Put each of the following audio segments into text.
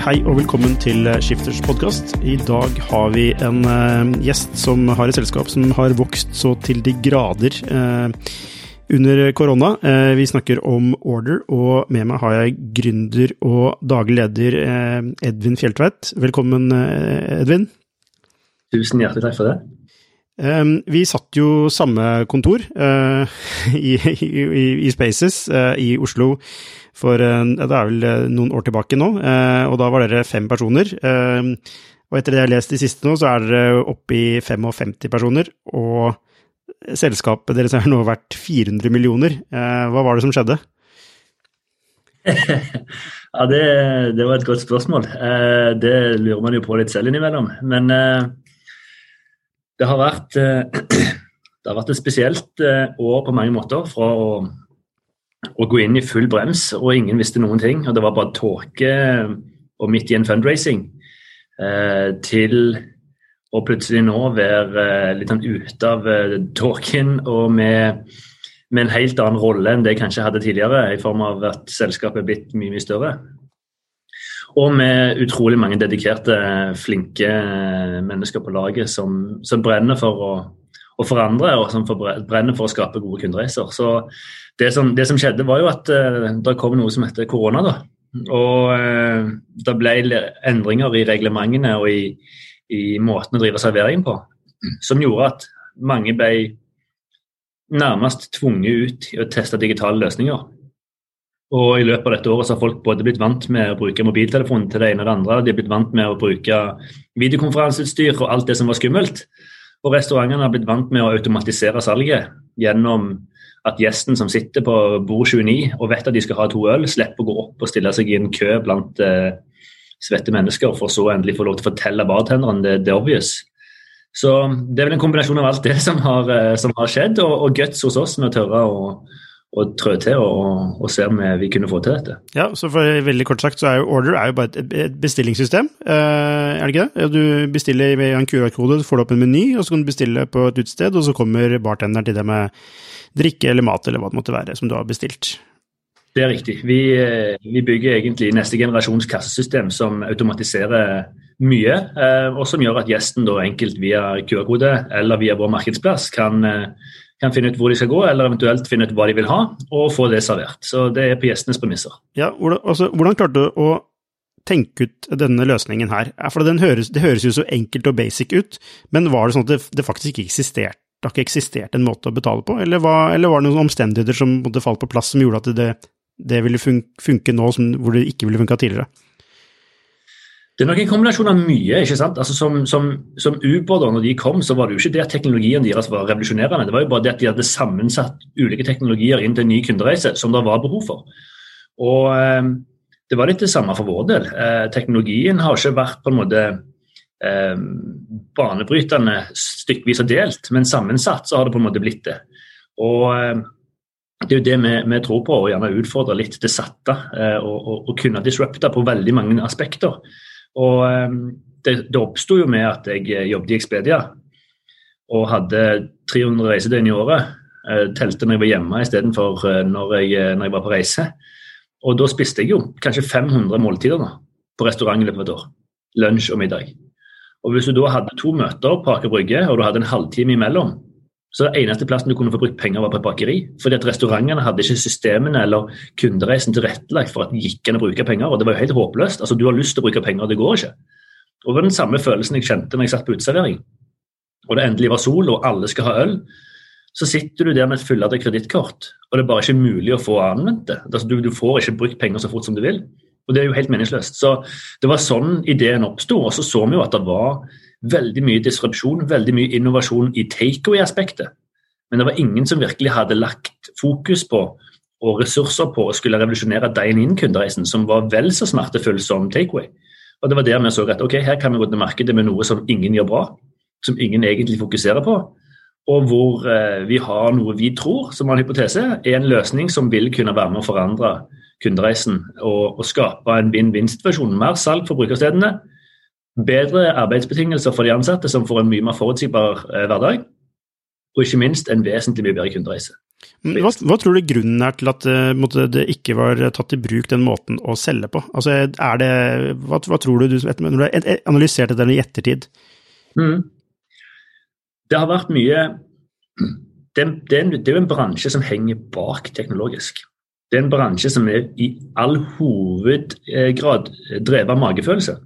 Hei og velkommen til Skifters podcast. I dag har vi en gjest som har et selskap som har vokst så til de grader under korona. Vi snakker om Order, og med meg har jeg gründer og daglig leder Edvin Fjeltveit. Velkommen, Edvin. Tusen hjertelig takk for det. Vi satt jo samme kontor i Spaces i Oslo for det vel noen år tilbake nå, og da var dere 5 personer, og etter det jeg har lest de siste nå, så dere oppe i 55 personer, og selskapet deres har nå vært 400 millioner. Hva var det som skjedde? Ja, det var et godt spørsmål. Det lurer man jo på litt selv innimellom, men det har vært et spesielt år på mange måter fra å gå inn i full brems, og ingen visste noen ting, og det var bare tåke og midt i en fundraising, til å plutselig nå være litt sånn ute av tåken, og med en helt annen rolle enn det jeg kanskje hadde tidligere, i form av at selskapet blitt mye, mye større. Og med utrolig mange dedikerte, flinke mennesker på laget som brenner for å forandre, og som brenner for å skape gode kundereiser. Så det som skjedde var jo at det kom noe som heter korona da, og det ble endringer i reglementene og i måten å drive servering på, som gjorde at mange ble nærmest tvunget ut i å teste digitale løsninger. Og i løpet av dette året så har folk både blitt vant med å bruke mobiltelefonen til det ene og det andre, de har blitt vant med å bruke videokonferanseutstyr og alt det som var skummelt, og restaurantene har blitt vant med å automatisere salget gjennom at gjesten som sitter på bord 29 og vet at de skal ha 2 øl, slipper å gå opp og stille seg i en kø blant svette mennesker for så endelig få lov til å fortelle bartenderen det obvious. Så det vel en kombinasjon av alt det som har skjedd, og guts hos oss med å tørre og trø til og se om vi kunne få til dette. Ja, så for veldig kort sagt så Order jo bare et bestillingssystem, det ikke det? Du bestiller med en QR-kode, du får opp en meny, og så kan du bestille på et utsted, og så kommer bartenderen til deg med drikke eller mat eller hva det måtte være som du har bestilt. Det riktig. Vi bygger egentlig neste generasjons kassesystem som automatiserer mye, og som gjør at gjesten da enkelt via QR-kode eller via vår markedsplass kan finne ut hvor de skal gå, eller eventuelt finne ut hva de vil ha, og få det servert. Så det på gjestenes premisser. Ja, hvordan klarte du å tenke ut denne løsningen her? For det høres jo så enkelt og basic ut, men var det sånn at det faktisk ikke eksisterte? Det har ikke eksistert en måte å betale på, eller var det noen omstendigheter som måtte falle på plass som gjorde at det ville funke nå, hvor det ikke ville funke tidligere? Det nok en kombinasjon av mye, ikke sant? Altså som Uber da, når de kom, så var det jo ikke det at teknologien deres var revolusjonerende. Det var jo bare det at de hadde sammensatt ulike teknologier inn til en ny kundereise, som det var behov for. Og det var litt det samme for vår del. Teknologien har ikke vært på en måte banebrytende stykkvis og delt, men sammensatt så har det på en måte blitt det. Og det er jo det vi tror på, og gjerne utfordre litt det satte, og kunne disrupte på veldig mange aspekter. Og det oppstod jo med at jeg jobbet i Expedia og hadde 300 reisedøgn i året, telte når jeg var hjemme i stedet for når jeg var på reise. Og da spiste jeg jo kanskje 500 måltider da, på restaurant i løpet av et år, lunsj og middag. Og hvis du da hadde 2 møter på Aker Brygge, og du hadde en halvtime imellom, så det eneste plassen du kunne få brukt penger var på et bakeri, fordi at restaurantene hadde ikke systemene eller kundereisen tilrettelagt for at de gikk an å bruke penger, og det var jo helt håpløst. Altså, du har lyst til å bruke penger, og det går ikke. Og det var den samme følelsen jeg kjente når jeg satt på uteservering, og det endelig var sol, og alle skal ha øl, så sitter du der med et fulladet kredittkort, og det er bare ikke mulig å få anvendt det. Altså, du får ikke brukt penger så fort som du vil, og det er jo helt meningsløst. Så det var sånn ideen oppstod, og så vi jo at det var veldig mye disrupsjon, veldig mye innovasjon i takeaway-aspektet. Men det var ingen som virkelig hadde lagt fokus på og ressurser på å skulle revolusjonere dine-in-kundereisen, som var vel så smertefull som takeaway. Og det var der vi så rett, ok, her kan vi gå til markedet med noe som ingen gjør bra, som ingen egentlig fokuserer på, og hvor vi har noe vi tror, som var en hypotese, en løsning som vil kunne være med å forandre kundereisen og skape en win-win-situasjon, mer salg for brukerstedene, bedre arbeidsbetingelser for de ansatte som får en mye mer forutsigbar hverdag, og ikke minst en vesentlig mye bedre kundereise. Hva tror du grunnen til at det ikke var tatt i bruk den måten å selge på? Altså, hva tror du når du har analysert dette i ettertid? Det har vært mye, det er jo en bransje som henger bak teknologisk. Det er en bransje som i all hovedgrad drevet av magefølelse.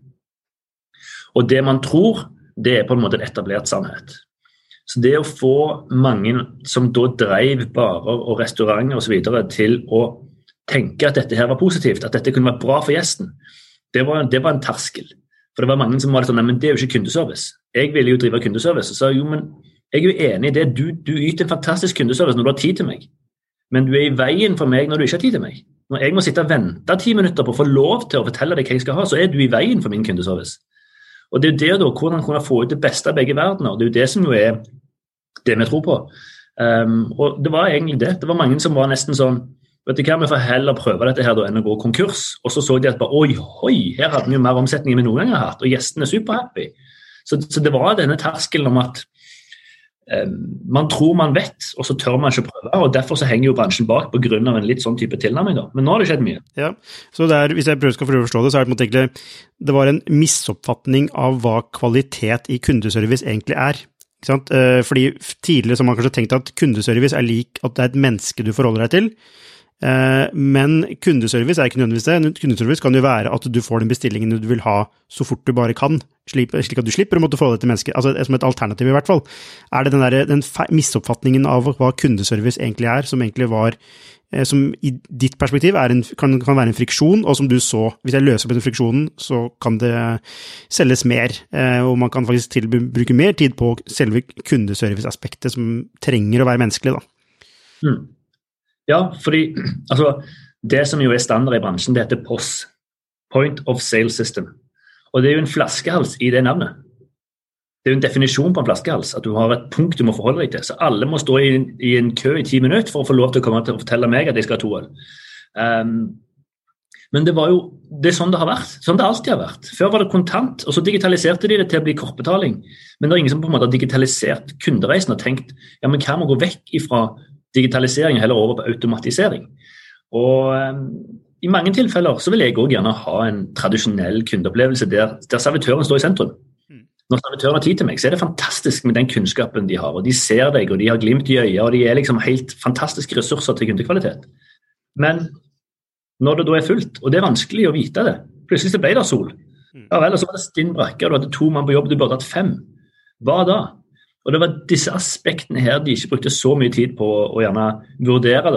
Og det man tror, det er på en måte en etablert sannhet. Så det å få mange som da drev barer og restauranter og så videre til å tenke at dette her var positivt, at dette kunne være bra for gjesten, det var en terskel. For det var mange som var sånn, nei, men det er jo ikke kundeservice. Jeg ville jo drive kundeservice, og sa jo, men jeg er jo enig i det. Du yter en fantastisk kundeservice når du har tid til meg, men du er i veien for meg når du ikke har tid til meg. Når jeg må sitte og vente 10 minutter på å få lov til å fortelle deg hva jeg skal ha, så er du i veien for min kundeservice. Og det er jo det da, hvordan kunne få ut det beste av begge verdener. Det er jo det som jo er det vi tror på. Og det var egentlig det. Det var mange som var nesten sånn, vet du hva, vi får heller prøve dette her da, enn å gå konkurs. Og så de at bare, oi, her hadde vi jo mer omsetning enn vi noen gang har hatt, og gjestene er superhappy. Så det var denne terskelen om at man tror man vet, og så tør man ikke prøve, og derfor så henger jo bransjen bak på grunn av en litt sånn type tilnærming da. Men nå har det skjedd mye. Ja, så hvis jeg prøver å forstå det, så er det på en måte egentlig, det var en misoppfatning av hva kvalitet i kundeservice egentlig er. Ikke sant? Fordi tidligere så har man kanskje tenkt at kundeservice er lik at det er et menneske du forholder deg til, men kundeservice er ikke nødvendigvis det. Kundeservice kan jo være at du får den bestillingen du vil ha så fort du bare kan, slik at du slipper å måtte forholde deg til mennesker, altså som et alternativ i hvert fall. Er det den misoppfatningen av hva kundeservice egentlig er, som egentlig var, som i ditt perspektiv kan være en friksjon, og som du så, hvis jeg løser på den friksjonen, så kan det selges mer, og man kan faktisk bruke mer tid på selve kundeservice-aspektet som trenger å være menneskelig da. Ja, fordi altså, det som jo er standard i bransjen, det heter POS, Point of Sale System. Og det er jo en flaskehals i det navnet. Det er jo en definisjon på en flaskehals, at du har et punkt du må forholde deg til. Så alle må stå i en kø i 10 minutter for å få lov til å komme til å fortelle meg at jeg skal ha 2 øl. Men det er sånn det har vært, sånn det alltid har vært. Før var det kontant, og så digitaliserte de det til å bli kortbetaling. Men det er ingen som på en måte har digitalisert kundereisen og tenkt, ja, men hva må gå vekk ifra digitalisering heller over på automatisering. Og i mange tilfeller så vil jeg også gjerne ha en tradisjonell kundeopplevelse der servitøren står i sentrum. Når servitøren har tid til meg, så er det fantastisk med den kunnskapen de har, og de ser deg, og de har glimt i øyet, og de er liksom helt fantastiske ressurser til kundekvalitet. Men når det da er fullt, og det er vanskelig å vite det, plutselig så ble det sol. Ja vel, og så var det stinn brakke, og du hadde 2 mann på jobb, du burde hatt 5. Hva da? Og det var disse aspektene her de ikke brukte så mye tid på å gjerne vurdere da.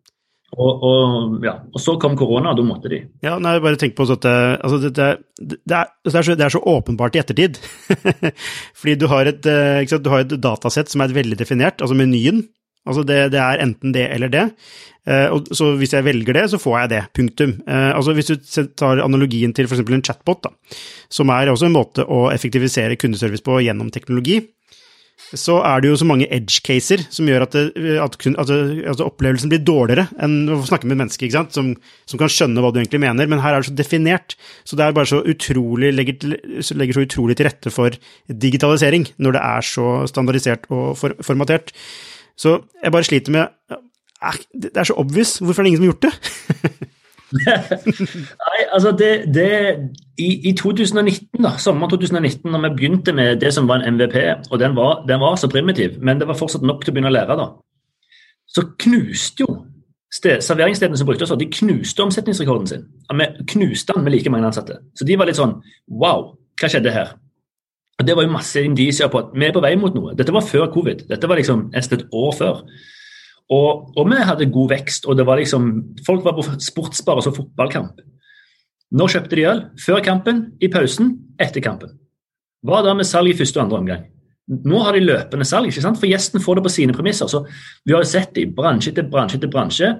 Og så kom korona, og da måtte de. Ja, nei, bare tenk på at altså det er så åpenbart i ettertid. Fordi du har et datasett som er veldig definert, altså menyen. Altså det er enten det eller det. Og så hvis jeg velger det, så får jeg det, punktum. Altså hvis du tar analogien til for eksempel en chatbot da, som er også en måte å effektivisere kundeservice på gjennom teknologi, så er det jo så mange edge caser som gjør at opplevelsen blir dårligere enn å snakke med et menneske, ikke sant? Som kan skjønne hva du egentlig mener, men her er det så definert, så det er bare så utrolig, legger så utrolig til rette for digitalisering, når det er så standardisert og formatert. Så jeg bare sliter med, det er så obvious, hvorfor er det ingen som har gjort det? Nei, altså i 2019 da, sommer 2019, når vi begynte med det som var en MVP, og den var så primitiv, men det var fortsatt nok til å begynne å lære da, så knuste jo serveringsstedene som brukte oss, de knuste omsetningsrekorden sin. Vi knuste den med like mange ansatte, så de var litt sånn, wow, hva skjedde her? Og det var jo masse indisier på at vi er på vei mot noe. Dette var før covid, dette var liksom et år før. Og vi hadde god vekst, og det var liksom, folk var på sportsbar og så fotballkamp. Nå kjøpte de øl, før kampen, i pausen, etter kampen. Hva da med salg i første og andre omgang? Nå har de løpende salg, ikke sant? For gjesten får det på sine premisser. Så vi har jo sett i bransje etter bransje etter bransje,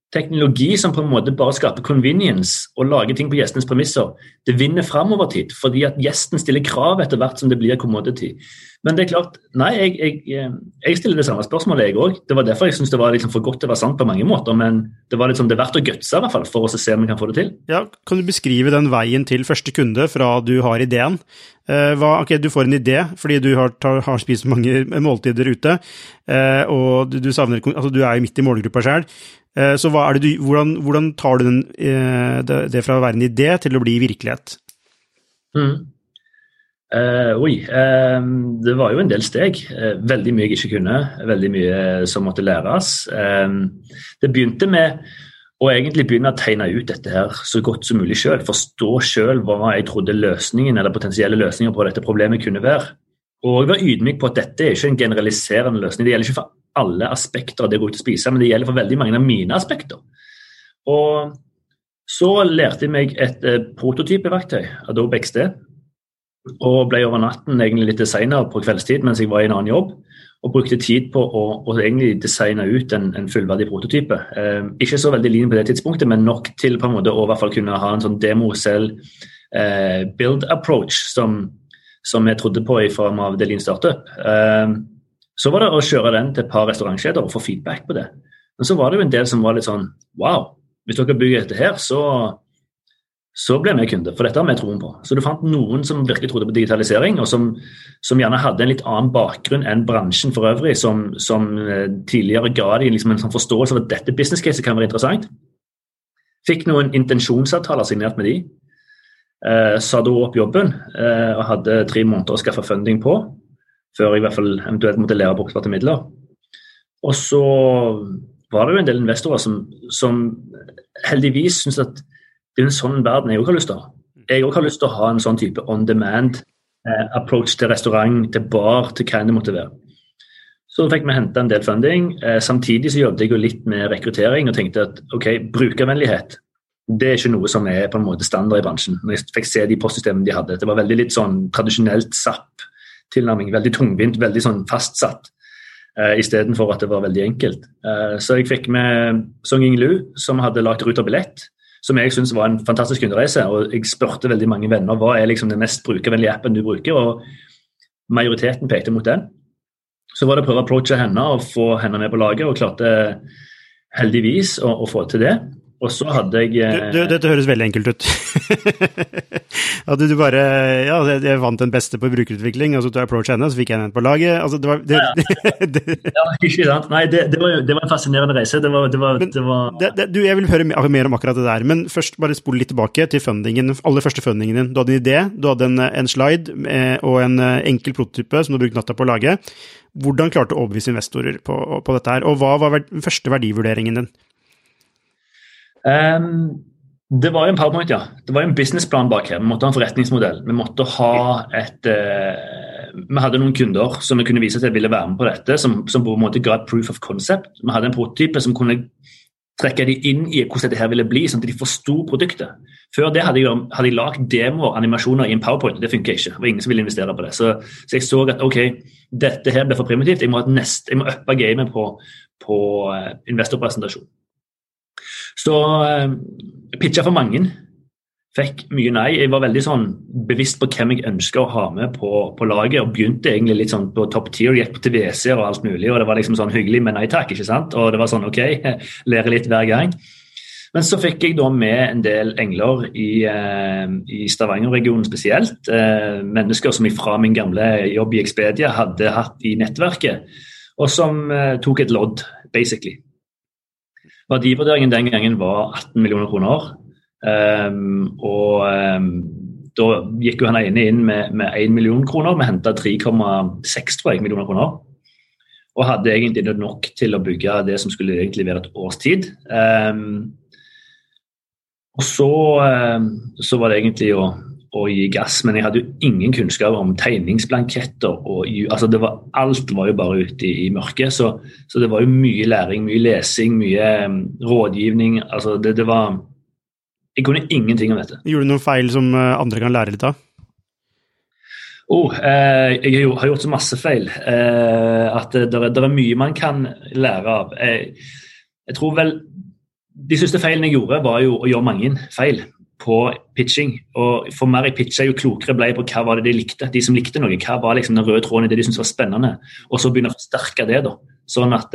teknologi som på en måte bare skaper convenience og lager ting på gjestenes premisser, det vinner frem over tid, fordi at gjesten stiller krav etter hvert som det blir commodity. Men det klart, nei, jeg stiller det samme spørsmålet jeg også. Det var derfor jeg synes det var liksom for godt til å være sant på mange måter, men det var liksom det verdt å gutse i hvert fall, for oss å se om vi kan få det til. Ja, kan du beskrive den veien til første kunde fra du har ideen? Ok, du får en idé, fordi du har spist mange måltider ute, og du savner, altså du jo midt i målgruppa selv. Så hvordan tar du det fra å være en idé til å bli virkelighet? Det var jo en del steg. Veldig mye jeg ikke kunne, veldig mye som måtte læres. Det begynte med å egentlig begynne å tegne ut dette her så godt som mulig selv, forstå selv hva jeg trodde løsningen eller potensielle løsninger på dette problemet kunne være. Og jeg var ydmyk på at dette ikke en generaliserende løsning. Det gjelder ikke for alle aspekter av det å gå ut og spise, men det gjelder for veldig mange av mine aspekter. Og så lærte jeg meg et prototypeverktøy, Adobe XD, og ble over natten egentlig litt senere på kveldstid mens jeg var i en annen jobb, og brukte tid på å egentlig designe ut en fullverdig prototype. Ikke så veldig liten på det tidspunktet, men nok til på en måte å i hvert fall kunne ha en sånn demo selv build approach som jeg trodde på i form av Lean Startup. Så var det å kjøre den til et par restaurantkjeder og få feedback på det. Men så var det jo en del som var litt sånn, wow, hvis dere bygger dette her, så ble vi kunde, for dette har vi troen på. Så du fant noen som virkelig trodde på digitalisering, og som gjerne hadde en litt annen bakgrunn enn bransjen for øvrig, som tidligere ga de liksom en sånn forståelse av at dette business case kan være interessant. Fikk noen intensjonsavtaler signert med de. Sa da opp jobben og hadde 3 måneder å skaffe funding på, før jeg i hvert fall eventuelt måtte lære bortsparte midler. Og så var det jo en del investorer som heldigvis synes at det en sånn verden jeg også har lyst til å ha. Jeg også har lyst til å ha en sånn type on-demand approach til restaurant, til bar, til hva det måtte være. Så da fikk vi hentet en del funding. Samtidig så jobbet jeg jo litt med rekruttering og tenkte at ok, brukervennlighet, det ikke noe som på en måte standard i bransjen. Når jeg fikk se de postsystemene de hadde, det var veldig litt sånn tradisjonelt SAP-tilnærming, veldig tungvint, veldig sånn fastsatt, i stedet for at det var veldig enkelt. Så jeg fikk med Song Ying Lu, som hadde lagt Ruter Billett, som jeg synes var en fantastisk kundereise, og jeg spurte veldig mange venner, hva liksom den mest brukervennlige appen du bruker, og majoriteten pekte mot den. Så var det å prøve å approache henne og få henne med på laget, og klarte heldigvis å få til det. Og så hadde jeg... Dette høres veldig enkelt ut. At du bare, ja, jeg vant den beste på brukerutvikling, og så tog jeg approach henne, og så fikk jeg henne på laget. Altså, det var... Ja, ikke sant. Nei, det var en fascinerende reise. Jeg vil høre mer om akkurat det der, men først bare spole litt tilbake til fundingen, aller første fundingen din. Du hadde en idé, du hadde en slide og en enkel prototype som du brukte natta på å lage. Hvordan klarte du å overbevise investorer på dette her, og hva var den første verdivurderingen din? Det var jo en PowerPoint, ja. Det var jo en businessplan bak her. Vi måtte ha en forretningsmodell. Vi måtte ha vi hadde noen kunder som vi kunne vise til at ville være med på dette, som på en måte ga et proof of concept. Vi hadde en prototype som kunne trekke de inn i hvordan dette her ville bli, sånn at de forstod produktet. Før det hadde jeg lagt demoer, animasjoner i en PowerPoint. Det funker ikke. Det var ingen som ville investere på det. Så jeg så at ok, dette her ble for primitivt. Jeg må uppe gamet på investorpresentasjon. Så jeg pitchet for mange, fikk mye nei. Jeg var veldig sånn bevisst på hvem jeg ønsket å ha med på laget, og begynte egentlig litt sånn på top tier, gikk til WC og alt mulig, og det var liksom sånn hyggelig med nei takk, ikke sant? Og det var sånn, ok, lære litt hver gang. Men så fikk jeg da med en del engler i Stavanger-regionen spesielt, mennesker som fra min gamle jobb i Expedia hadde hatt i nettverket, og som tok et lodd, basically. Verdivurderingen den gangen var 18 millioner kroner, da gikk jo han ene inn med 1 million kroner, vi hentet 3,6 millioner kroner, og hadde egentlig nok til å bygge det som skulle egentlig være et års tid. Og så var det egentlig å gi gass, men jeg hadde jo ingen kunnskap om tegningsblanketter, altså alt var jo bare ute i mørket, så det var jo mye læring, mye lesing, mye rådgivning, altså det var, jeg kunne ingenting om dette. Gjorde du noen feil som andre kan lære litt av? Jeg har gjort så masse feil, at det er mye man kan lære av. Jeg tror vel de største feilene jeg gjorde var jo å gjøre mange feil på pitching, og for mer jeg pitchet jo klokere ble jeg på hva var det de likte, de som likte noe, hva var liksom den røde tråden i det de syntes var spennende, og så begynne å forsterke det da, sånn at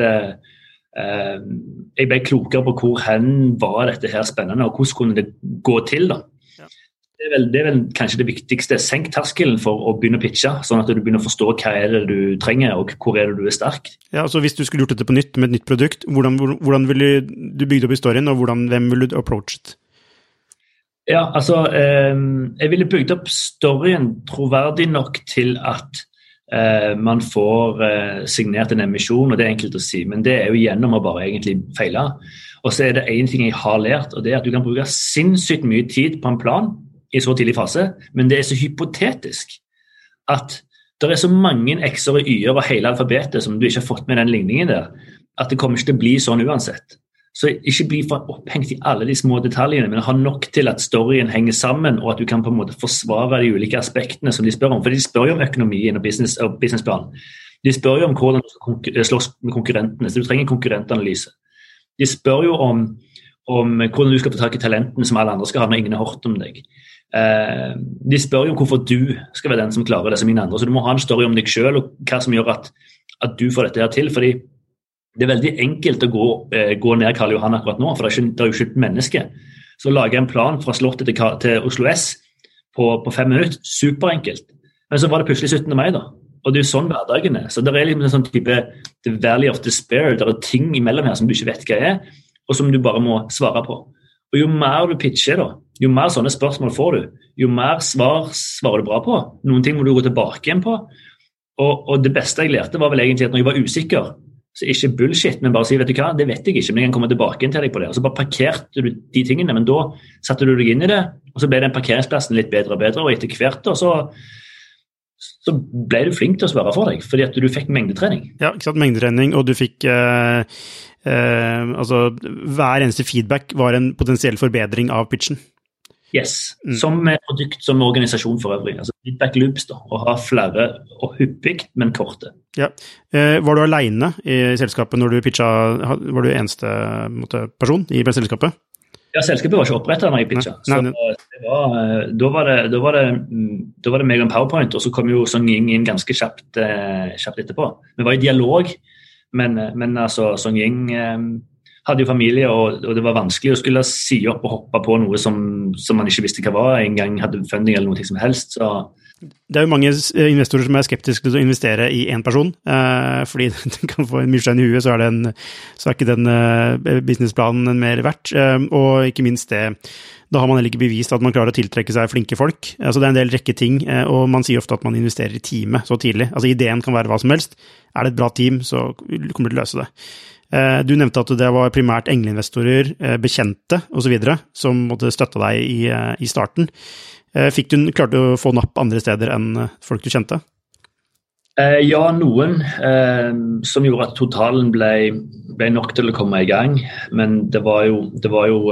jeg ble klokere på hvor hen var dette her spennende, og hvordan kunne det gå til da. Det er vel kanskje det viktigste, senk terskelen for å begynne å pitche, sånn at du begynner å forstå hva er det du trenger, og hvor er det du er sterk. Ja, altså hvis du skulle gjort dette på nytt med et nytt produkt, hvordan ville du bygge opp historien, og hvem ville du approachet? Ja, altså, jeg ville bygd opp storyen troverdig nok til at man får signert en emisjon, og det er enkelt å si, men det er jo gjennom å bare egentlig feile. Og så er det en ting jeg har lært, og det er at du kan bruke sinnssykt mye tid på en plan i så tidlig fase, men det er så hypotetisk at det er så mange x-er og y-er og hele alfabetet som du ikke har fått med den ligningen der, at det kommer ikke til å bli sånn uansett. Så ikke bli for opphengt i alle de små detaljene, men ha nok til at storyen henger sammen, og at du kan på en måte forsvare de ulike aspektene som de spør om. For de spør jo om økonomien og businessplan. De spør jo om hvordan du skal slåss med konkurrentene, så du trenger konkurrentanalyse. De spør jo om hvordan du skal få tak i talentene som alle andre skal ha når ingen har hørt om deg. De spør jo om hvorfor du skal være den som klarer det som ingen andre, så du må ha en story om deg selv og hva som gjør at du får dette her til, fordi det er veldig enkelt å gå ned Karl Johan akkurat nå, for det er jo ikke et menneske. Så lage en plan fra Slottet til Oslo S på 5 minutter, superenkelt. Men så var det plutselig 17. mai da, og det er jo sånn hverdagen er. Så det er liksom en sånn type the valley of despair, det er ting imellom her som du ikke vet hva er, og som du bare må svare på. Og jo mer du pitcher da, jo mer sånne spørsmål får du, jo mer svarer du bra på. Noen ting må du gå tilbake igjen på. Og det beste jeg lærte var vel egentlig at når jeg var usikker, så ikke bullshit, men bare si, vet du hva, det vet jeg ikke, men jeg kan komme tilbake inn til deg på det. Og så bare parkerte du de tingene, men da satte du deg inn i det, og så ble den parkeringsplassen litt bedre og bedre, og etter hvert da, så ble du flink til å svare for deg, fordi at du fikk mengdetrening. Ja, ikke sant, mengdetrening, og du fikk altså hver eneste feedback var en potensiell forbedring av pitchen. Yes, som produkt, som organisasjon for øvrig. Altså feedback loops da, og ha flere og hyppig, men korte. Ja. Var du alene i selskapet når du pitchet, var du eneste person i selskapet? Ja, selskapet var ikke opprettet når jeg pitchet. Så da var det meg og PowerPoint, og så kom jo Song Ying inn ganske kjapt etterpå. Vi var i dialog, men altså Song Ying hadde jo familie, og det var vanskelig å skulle si opp og hoppe på noe som man ikke visste hva var, en gang hadde funding eller noe som helst. Så. Det er jo mange investorer som er skeptiske til å investere i en person, fordi de kan få en myrstein i huet, så er ikke den businessplanen mer verdt, og ikke minst det, da har man heller ikke bevist at man klarer å tiltrekke seg flinke folk. Altså det er en del rekke ting, og man sier ofte at man investerer i teamet så tidlig. Altså ideen kan være hva som helst. Er det et bra team, så kommer du til å løse det. Du nevnte at det var primært engleinvestorer, bekjente og så videre, som måtte støtte deg i starten. Klarte du å få napp andre steder enn folk du kjente? Ja, noen som gjorde at totalen ble nok til å komme i gang, men det var jo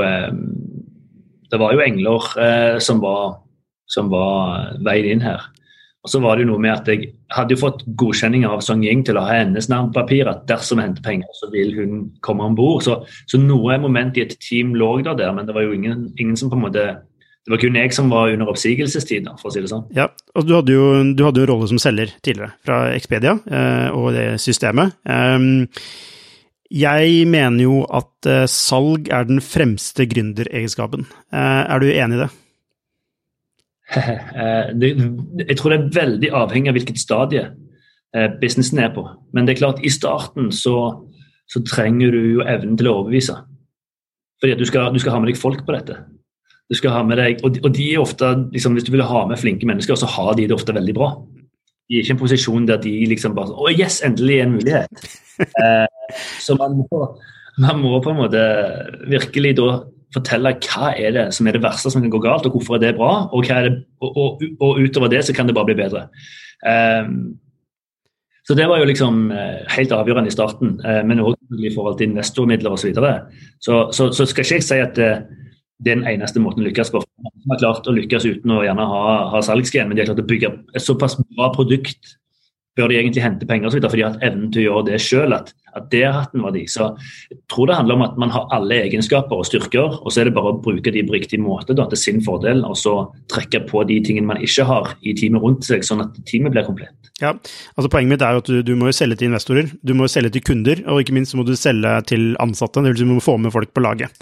engler som var veien inn her. Og så var det jo noe med at jeg hadde jo fått godkjenning av Song Ying til å ha hennes navn på papir, at dersom jeg henter penger, så vil hun komme ombord. Så noe moment i et team lå der, men det var jo ingen som på en måte, det var kun jeg som var under oppsigelsestid, for å si det sånn. Ja, og du hadde jo en rolle som selger tidligere fra Expedia og det systemet. Jeg mener jo at salg er den fremste gründeregenskapen. Er du enig i det? Jeg tror det er veldig avhengig av hvilket stadie businessen er på. Men det er klart, i starten så trenger du jo evnen til å overbevise. Fordi at du skal ha med deg folk på dette. Du skal ha med deg, og de er ofte, liksom, hvis du vil ha med flinke mennesker, så har de det ofte veldig bra. De er ikke en posisjon der de liksom bare sånn, yes, endelig en mulighet. Så man må på en måte virkelig da fortelle hva er det som er det verste som kan gå galt, og hvorfor er det bra, og utover det så kan det bare bli bedre. Så det var jo liksom helt avgjørende i starten, men også i forhold til investormidler og så videre. Så skal ikke jeg si at det er den eneste måten å lykkes på. Man har klart å lykkes uten å gjerne ha salgsgen, men de har klart å bygge et såpass bra produkt bør de egentlig hente penger og så videre, fordi de har hatt evnen til å gjøre det selv, at at det har hatt en verdi. Så jeg tror det handler om at man har alle egenskaper og styrker, og så er det bare å bruke de på riktig måte da, til sin fordel, og så trekke på de tingene man ikke har i teamet rundt seg, sånn at teamet blir komplett. Ja, altså poenget mitt er jo at du må jo selge til investorer, du må jo selge til kunder, og ikke minst så må du selge til ansatte, det vil si du må få med folk på laget.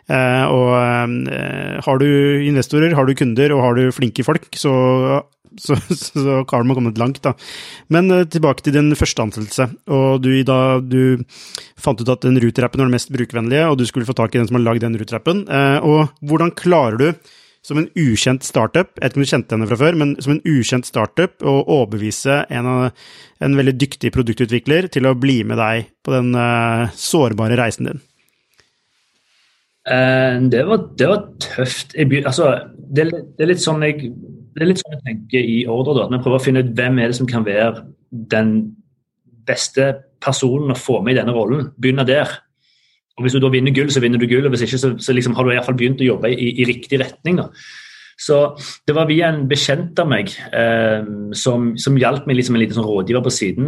Har du investorer, har du kunder og har du flinke folk, så kan man komme langt da. Men tilbake til din første ansettelse, og du fant ut at den Ruter-appen var den mest brukervennlige, og du skulle få tak i den som har laget den Ruter-appen. Og hvordan klarer du som en ukjent startup, jeg vet ikke om du kjente henne fra før, men som en ukjent startup, å overbevise en veldig dyktig produktutvikler til å bli med deg på den sårbare reisen din? Det var tøft. Det er litt sånn jeg tenker i ordre, da. Når jeg prøver å finne ut hvem er det som kan være den beste personen å få med i denne rollen. Begynner der. Og hvis du da vinner gull, så vinner du gull, og hvis ikke, så liksom har du i hvert fall begynt å jobbe i riktig retning. Da. Så det var via en bekjent av meg som hjalp meg liksom en liten sånn rådgiver på siden,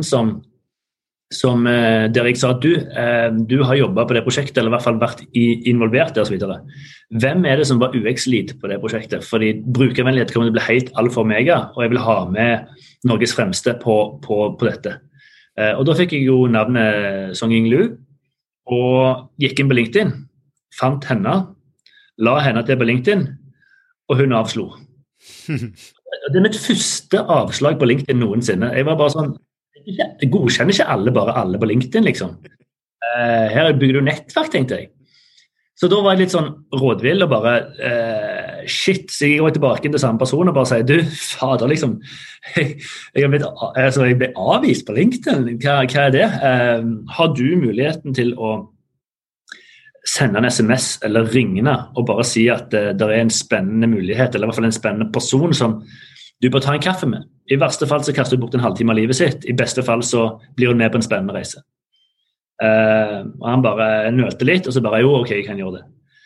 der jeg sa at du har jobbet på det prosjektet, eller i hvert fall vært involvert der og så videre. Hvem er det som var UX-lead på det prosjektet? Fordi brukervennlighet kommer til å bli helt alfa og omega, og jeg vil ha med Norges fremste på dette. Og da fikk jeg jo navnet Song Ying Lu, og gikk inn på LinkedIn, fant henne, la henne til på LinkedIn, og hun avslo. Det er mitt første avslag på LinkedIn noensinne. Jeg var bare sånn, jeg godkjenner ikke bare alle på LinkedIn, liksom. Her bygger du nettverk, tenkte jeg. Så da var jeg litt sånn rådvill og bare, shit, så jeg går tilbake til samme person og bare sier, du, fader, liksom, jeg ble avvist på LinkedIn, hva er det? Har du muligheten til å sende en SMS eller ringe og bare si at det er en spennende mulighet, eller i hvert fall en spennende person som du bør ta en kaffe med? I verste fall så kaster du bort en halvtime av livet sitt, i beste fall så blir du med på en spennende reise. Og han bare nølte litt, og så bare, jo, ok, jeg kan gjøre det.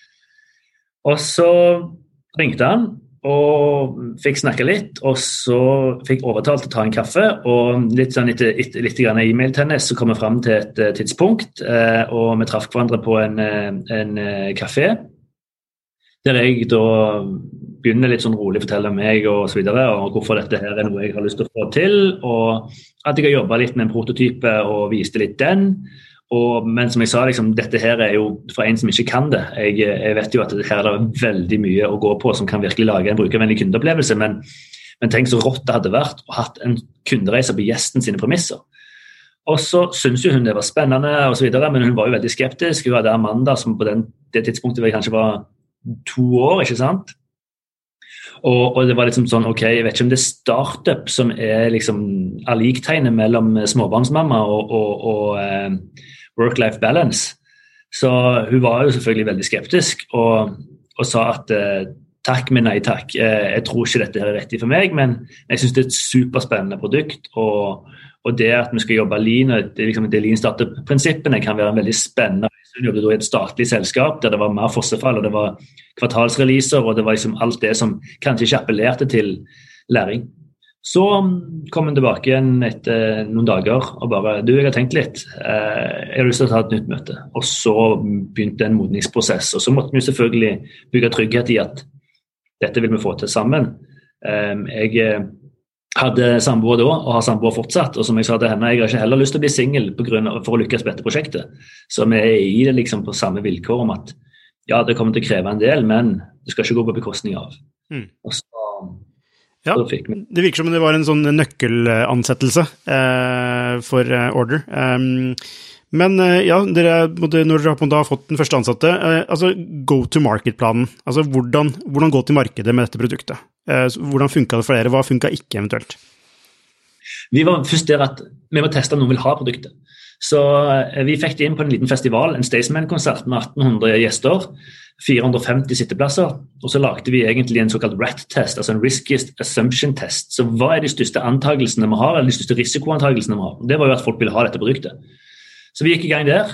Og så ringte han, og fikk snakke litt, og så fikk overtalt å ta en kaffe, og litt grann e-mail-tennis, så kom vi frem til et tidspunkt, og vi traff hverandre på en kafé, der jeg da begynner litt sånn rolig å fortelle meg og så videre, og hvorfor dette her er noe jeg har lyst til å få til, og at jeg har jobbet litt med en prototype og viste litt den, men som jeg sa, liksom, dette her er jo for en som ikke kan det. Jeg vet jo at her er det veldig mye å gå på som kan virkelig lage en brukervennlig kundeopplevelse, men tenk så rått det hadde vært å hatt en kundereise på gjesten sine premisser. Og så synes jo hun det var spennende og så videre, men hun var jo veldig skeptisk. Hun hadde Amanda som på det tidspunktet kanskje var 2 år, ikke sant? Og det var liksom sånn, ok, jeg vet ikke om det er startup som er liksom alliktegnet mellom småbarnsmamma og work-life balance. Så hun var jo selvfølgelig veldig skeptisk og sa at takk, men nei takk. Jeg tror ikke dette er rett for meg, men jeg synes det er et superspennende produkt, og det at vi skal jobbe lean, det lean startup-prinsippene kan være en veldig spennende. Hun jobbet da i et statlig selskap der det var mer fossefall, og det var kvartalsreleaser, og det var liksom alt det som kanskje ikke appellerte til læring. Så kom hun tilbake igjen etter noen dager og bare, du, jeg har tenkt litt, jeg har lyst til å ta et nytt møte. Og så begynte en modningsprosess, og så måtte vi selvfølgelig bygge trygghet i at dette vil vi få til sammen. Jeg hadde samboer da, og har samboer fortsatt, og som jeg sa til henne, jeg har ikke heller lyst til å bli single for å lykkes på dette prosjektet. Så vi er i det liksom på samme vilkår om at ja, det kommer til å kreve en del, men det skal ikke gå på bekostning av. Og så ja, det virker som det var en sånn nøkkelansettelse for Order. Men ja, når dere har fått den første ansatte, altså go-to-market-planen, altså hvordan gå til markedet med dette produktet? Hvordan funket det for dere? Hva funket ikke eventuelt? Vi var først der at vi må teste om noen vil ha produktet. Så vi fikk det inn på en liten festival, en Staysman-konsert med 1800 gjester, 450 sitteplasser, og så lagde vi egentlig en såkalt RAT-test, altså en Riskiest Assumption-test. Så hva er de største antagelsene vi har, eller de største risikoantagelsene vi har? Det var jo at folk ville ha dette produktet. Så vi gikk i gang der.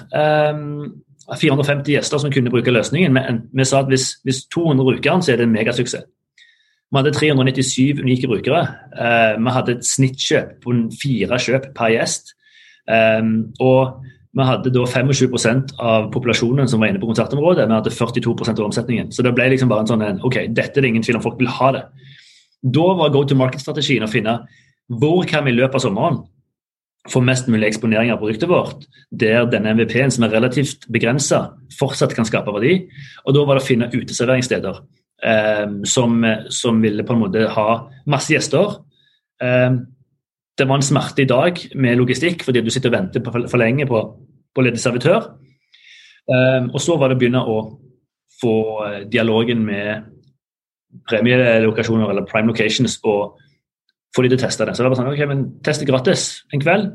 450 gjester som kunne bruke løsningen, men vi sa at hvis 200 brukere, så er det en megasuksess. Vi hadde 397 unike brukere. Vi hadde et snittkjøp på 4 kjøp per gjest. Og Vi hadde da 25% av populasjonen som var inne på konsertområdet, vi hadde 42% av omsetningen. Så det ble liksom bare en sånn, ok, dette ingen tvil om folk vil ha det. Da var go-to-market-strategien å finne hvor kan vi i løpet av sommeren få mest mulig eksponering av produktet vårt, der denne MVP-en som relativt begrenset fortsatt kan skape verdi, og da var det å finne uteserveringssteder som ville på en måte ha masse gjester. Det var en smerte i dag med logistikk, fordi du sitter og venter for lenge på ledig servitør. Og så var det å begynne å få dialogen med premielokasjoner eller prime locations og få de til å teste det. Så det var sånn, ok, men teste gratis en kveld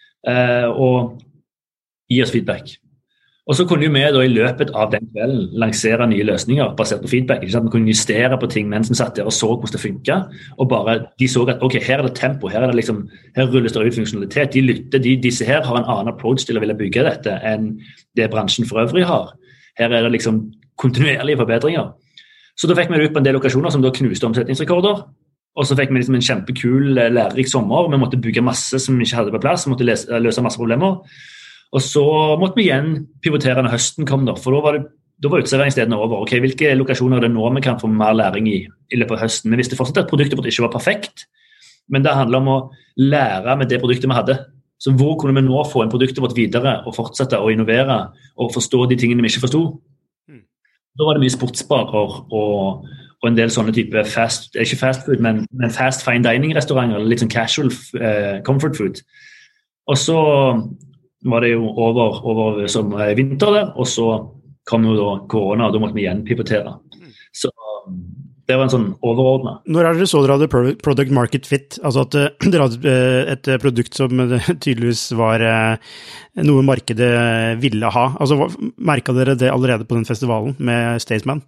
og gi oss feedback. Og så kunne vi da i løpet av den kvelden lansere nye løsninger basert på feedback. Ikke sant? Vi kunne justere på ting mens vi satt der og så hvordan det funket. Og bare de så at ok, her det tempo, her rulles det ut funksjonalitet. De lytter, disse her har en annen approach til å ville bygge dette enn det bransjen for øvrig har. Her det kontinuerlige forbedringer. Så da fikk vi det ut på en del lokasjoner som da knuste omsetningsrekorder. Og så fikk vi en kjempekul, lærerik sommer. Vi måtte bygge masse som vi ikke hadde på plass. Vi måtte løse masse problemer. Og så måtte vi igjen pivotere når høsten kom da, for da var utserveringsstedene over. Ok, hvilke lokasjoner det nå vi kan få mer læring i løpet av høsten? Vi visste fortsatt at produktet vårt ikke var perfekt, men det handler om å lære med det produktet vi hadde. Så hvor kunne vi nå få en produktet vårt videre og fortsette å innovere og forstå de tingene vi ikke forstod? Da var det mye sportsbarer og en del sånne type ikke fast food, men fast fine dining-restauranter, eller litt sånn casual comfort food. Og så var det jo over som vinter der, og så kom jo da korona, og da måtte vi igjen pivotere. Så det var en sånn overordnet. Når dere så dere hadde product market fit, altså at dere hadde et produkt som tydeligvis var noe markedet ville ha, altså merket dere det allerede på den festivalen med Staysman?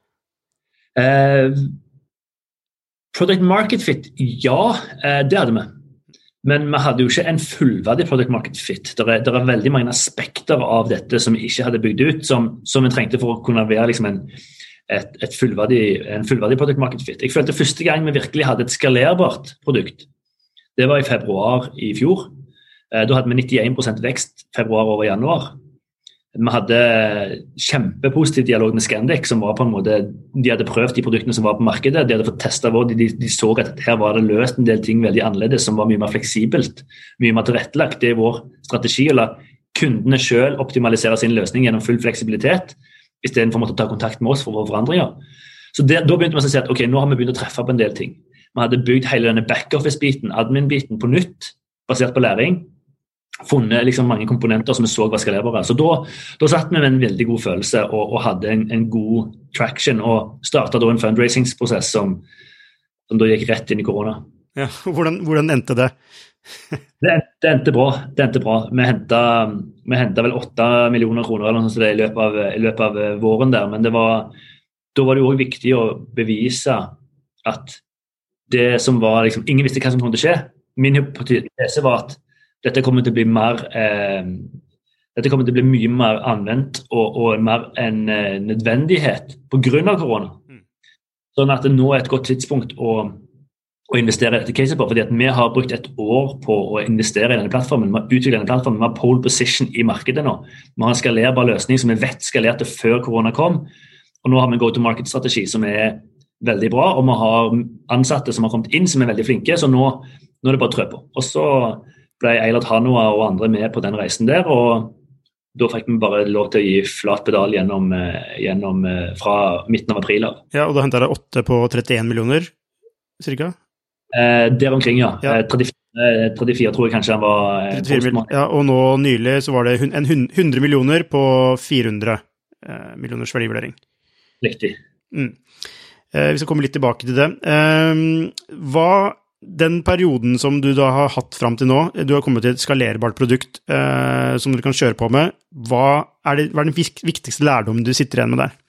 Product market fit, ja, det hadde vi. Men vi hadde jo ikke en fullverdig product market fit. Det er veldig mange aspekter av dette som vi ikke hadde bygd ut, som vi trengte for å kunne være en fullverdig product market fit. Jeg følte første gang vi virkelig hadde et skalerbart produkt. Det var i februar i fjor. Da hadde vi 91% vekst februar over januar. Vi hadde kjempepositiv dialog med Scandic, som var på en måte, de hadde prøvd de produktene som var på markedet, de hadde fått testet hvor de så at her var det løst en del ting veldig annerledes, som var mye mer fleksibelt, mye mer tilrettelagt. Det vår strategi, å la kundene selv optimalisere sin løsning gjennom full fleksibilitet, i stedet for å måtte ta kontakt med oss for våre forandringer. Så da begynte vi å si at ok, nå har vi begynt å treffe på en del ting. Vi hadde bygd hele denne back-office-biten, admin-biten på nytt, basert på læring, funnet mange komponenter som vi så var skalerbare. Så da satt vi med en veldig god følelse og hadde en god traction og startet da en fundraisingsprosess som da gikk rett inn i korona. Ja, hvordan endte det? Det endte bra. Vi hentet vel 8 millioner kroner eller noe sånt i løpet av våren der, men da var det jo også viktig å bevise at det som var ingen visste hva som kom til å skje. Min hypotese var at dette kommer til å bli mye mer anvendt og mer en nødvendighet på grunn av korona. Sånn at det nå et godt tidspunkt å investere i dette caset på, fordi at vi har brukt et år på å investere i denne plattformen. Vi har utviklet denne plattformen, vi har pole position i markedet nå. Vi har en skalerbar løsning som vi vet skalerte før korona kom, og nå har vi en go-to-market-strategi som veldig bra, og vi har ansatte som har kommet inn som veldig flinke, så nå det bare trø på. Og så ble Eilert Hanoa og andre med på den reisen der, og da fikk vi bare lov til å gi flat pedal gjennom fra midten av april av. Ja, og da hentet dere 8 på 31 millioner, cirka? Der omkring, ja. 34 tror jeg kanskje han var. 34 ja, og nå nylig så var det 100 millioner på 400 millioners verdivurdering. Riktig. Vi skal komme litt tilbake til det. Den perioden som du da har hatt frem til nå, du har kommet til et skalerbart produkt som du kan kjøre på med, hva er den viktigste lærdommen du sitter igjen med der?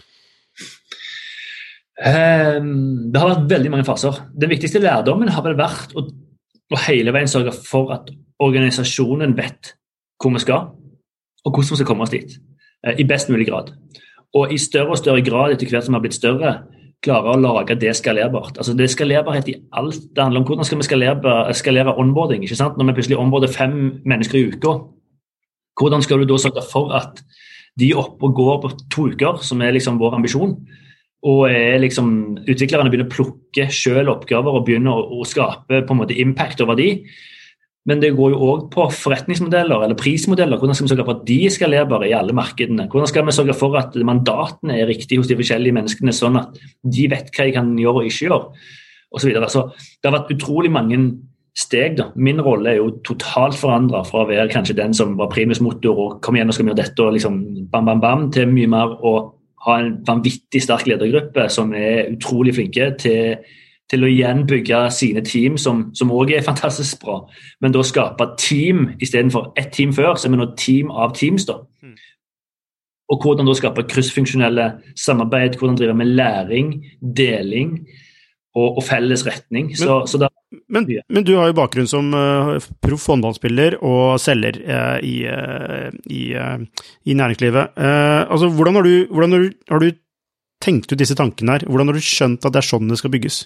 Det har vært veldig mange faser. Den viktigste lærdommen har vel vært å hele veien sørge for at organisasjonen vet hvor vi skal, og hvordan vi skal komme oss dit, i best mulig grad. Og i større og større grad etter hvert som har blitt større, klare å lage det skalerbart. Altså det er skalerbarhet i alt. Det handler om hvordan skal vi skalere onboarding, ikke sant? Når vi plutselig onboarder 5 mennesker i uka, Hvordan skal du da sørge for at de oppe og går på 2 uker, som liksom vår ambisjon, og liksom, utviklerne begynner å plukke selv oppgaver og begynner å skape på en måte impact over de. Men det går jo også på forretningsmodeller eller prismodeller. Hvordan skal vi sørge for at de er skalerbare i alle markedene? Hvordan skal vi sørge for at mandatene er riktige hos de forskjellige menneskene, sånn at de vet hva de kan gjøre og ikke gjøre, og så videre. Så det har vært utrolig mange steg da. Min rolle er jo totalt forandret fra å være kanskje den som var primusmotor og kom igjen og skal vi gjøre dette og liksom bam, bam, bam, til mye mer å ha en vanvittig sterk ledergruppe som er utrolig flinke til å igjen bygge sine team, som også er fantastisk bra, men da skape team i stedet for ett team før, så er vi nå team av teams da. Og hvordan da skape kryssfunksjonelle samarbeid, hvordan drive med læring, deling og felles retning. Men du har jo bakgrunn som proff håndballspiller og selger i næringslivet. Altså, hvordan har du tenkt ut disse tankene her? Hvordan har du skjønt at det er sånn det skal bygges?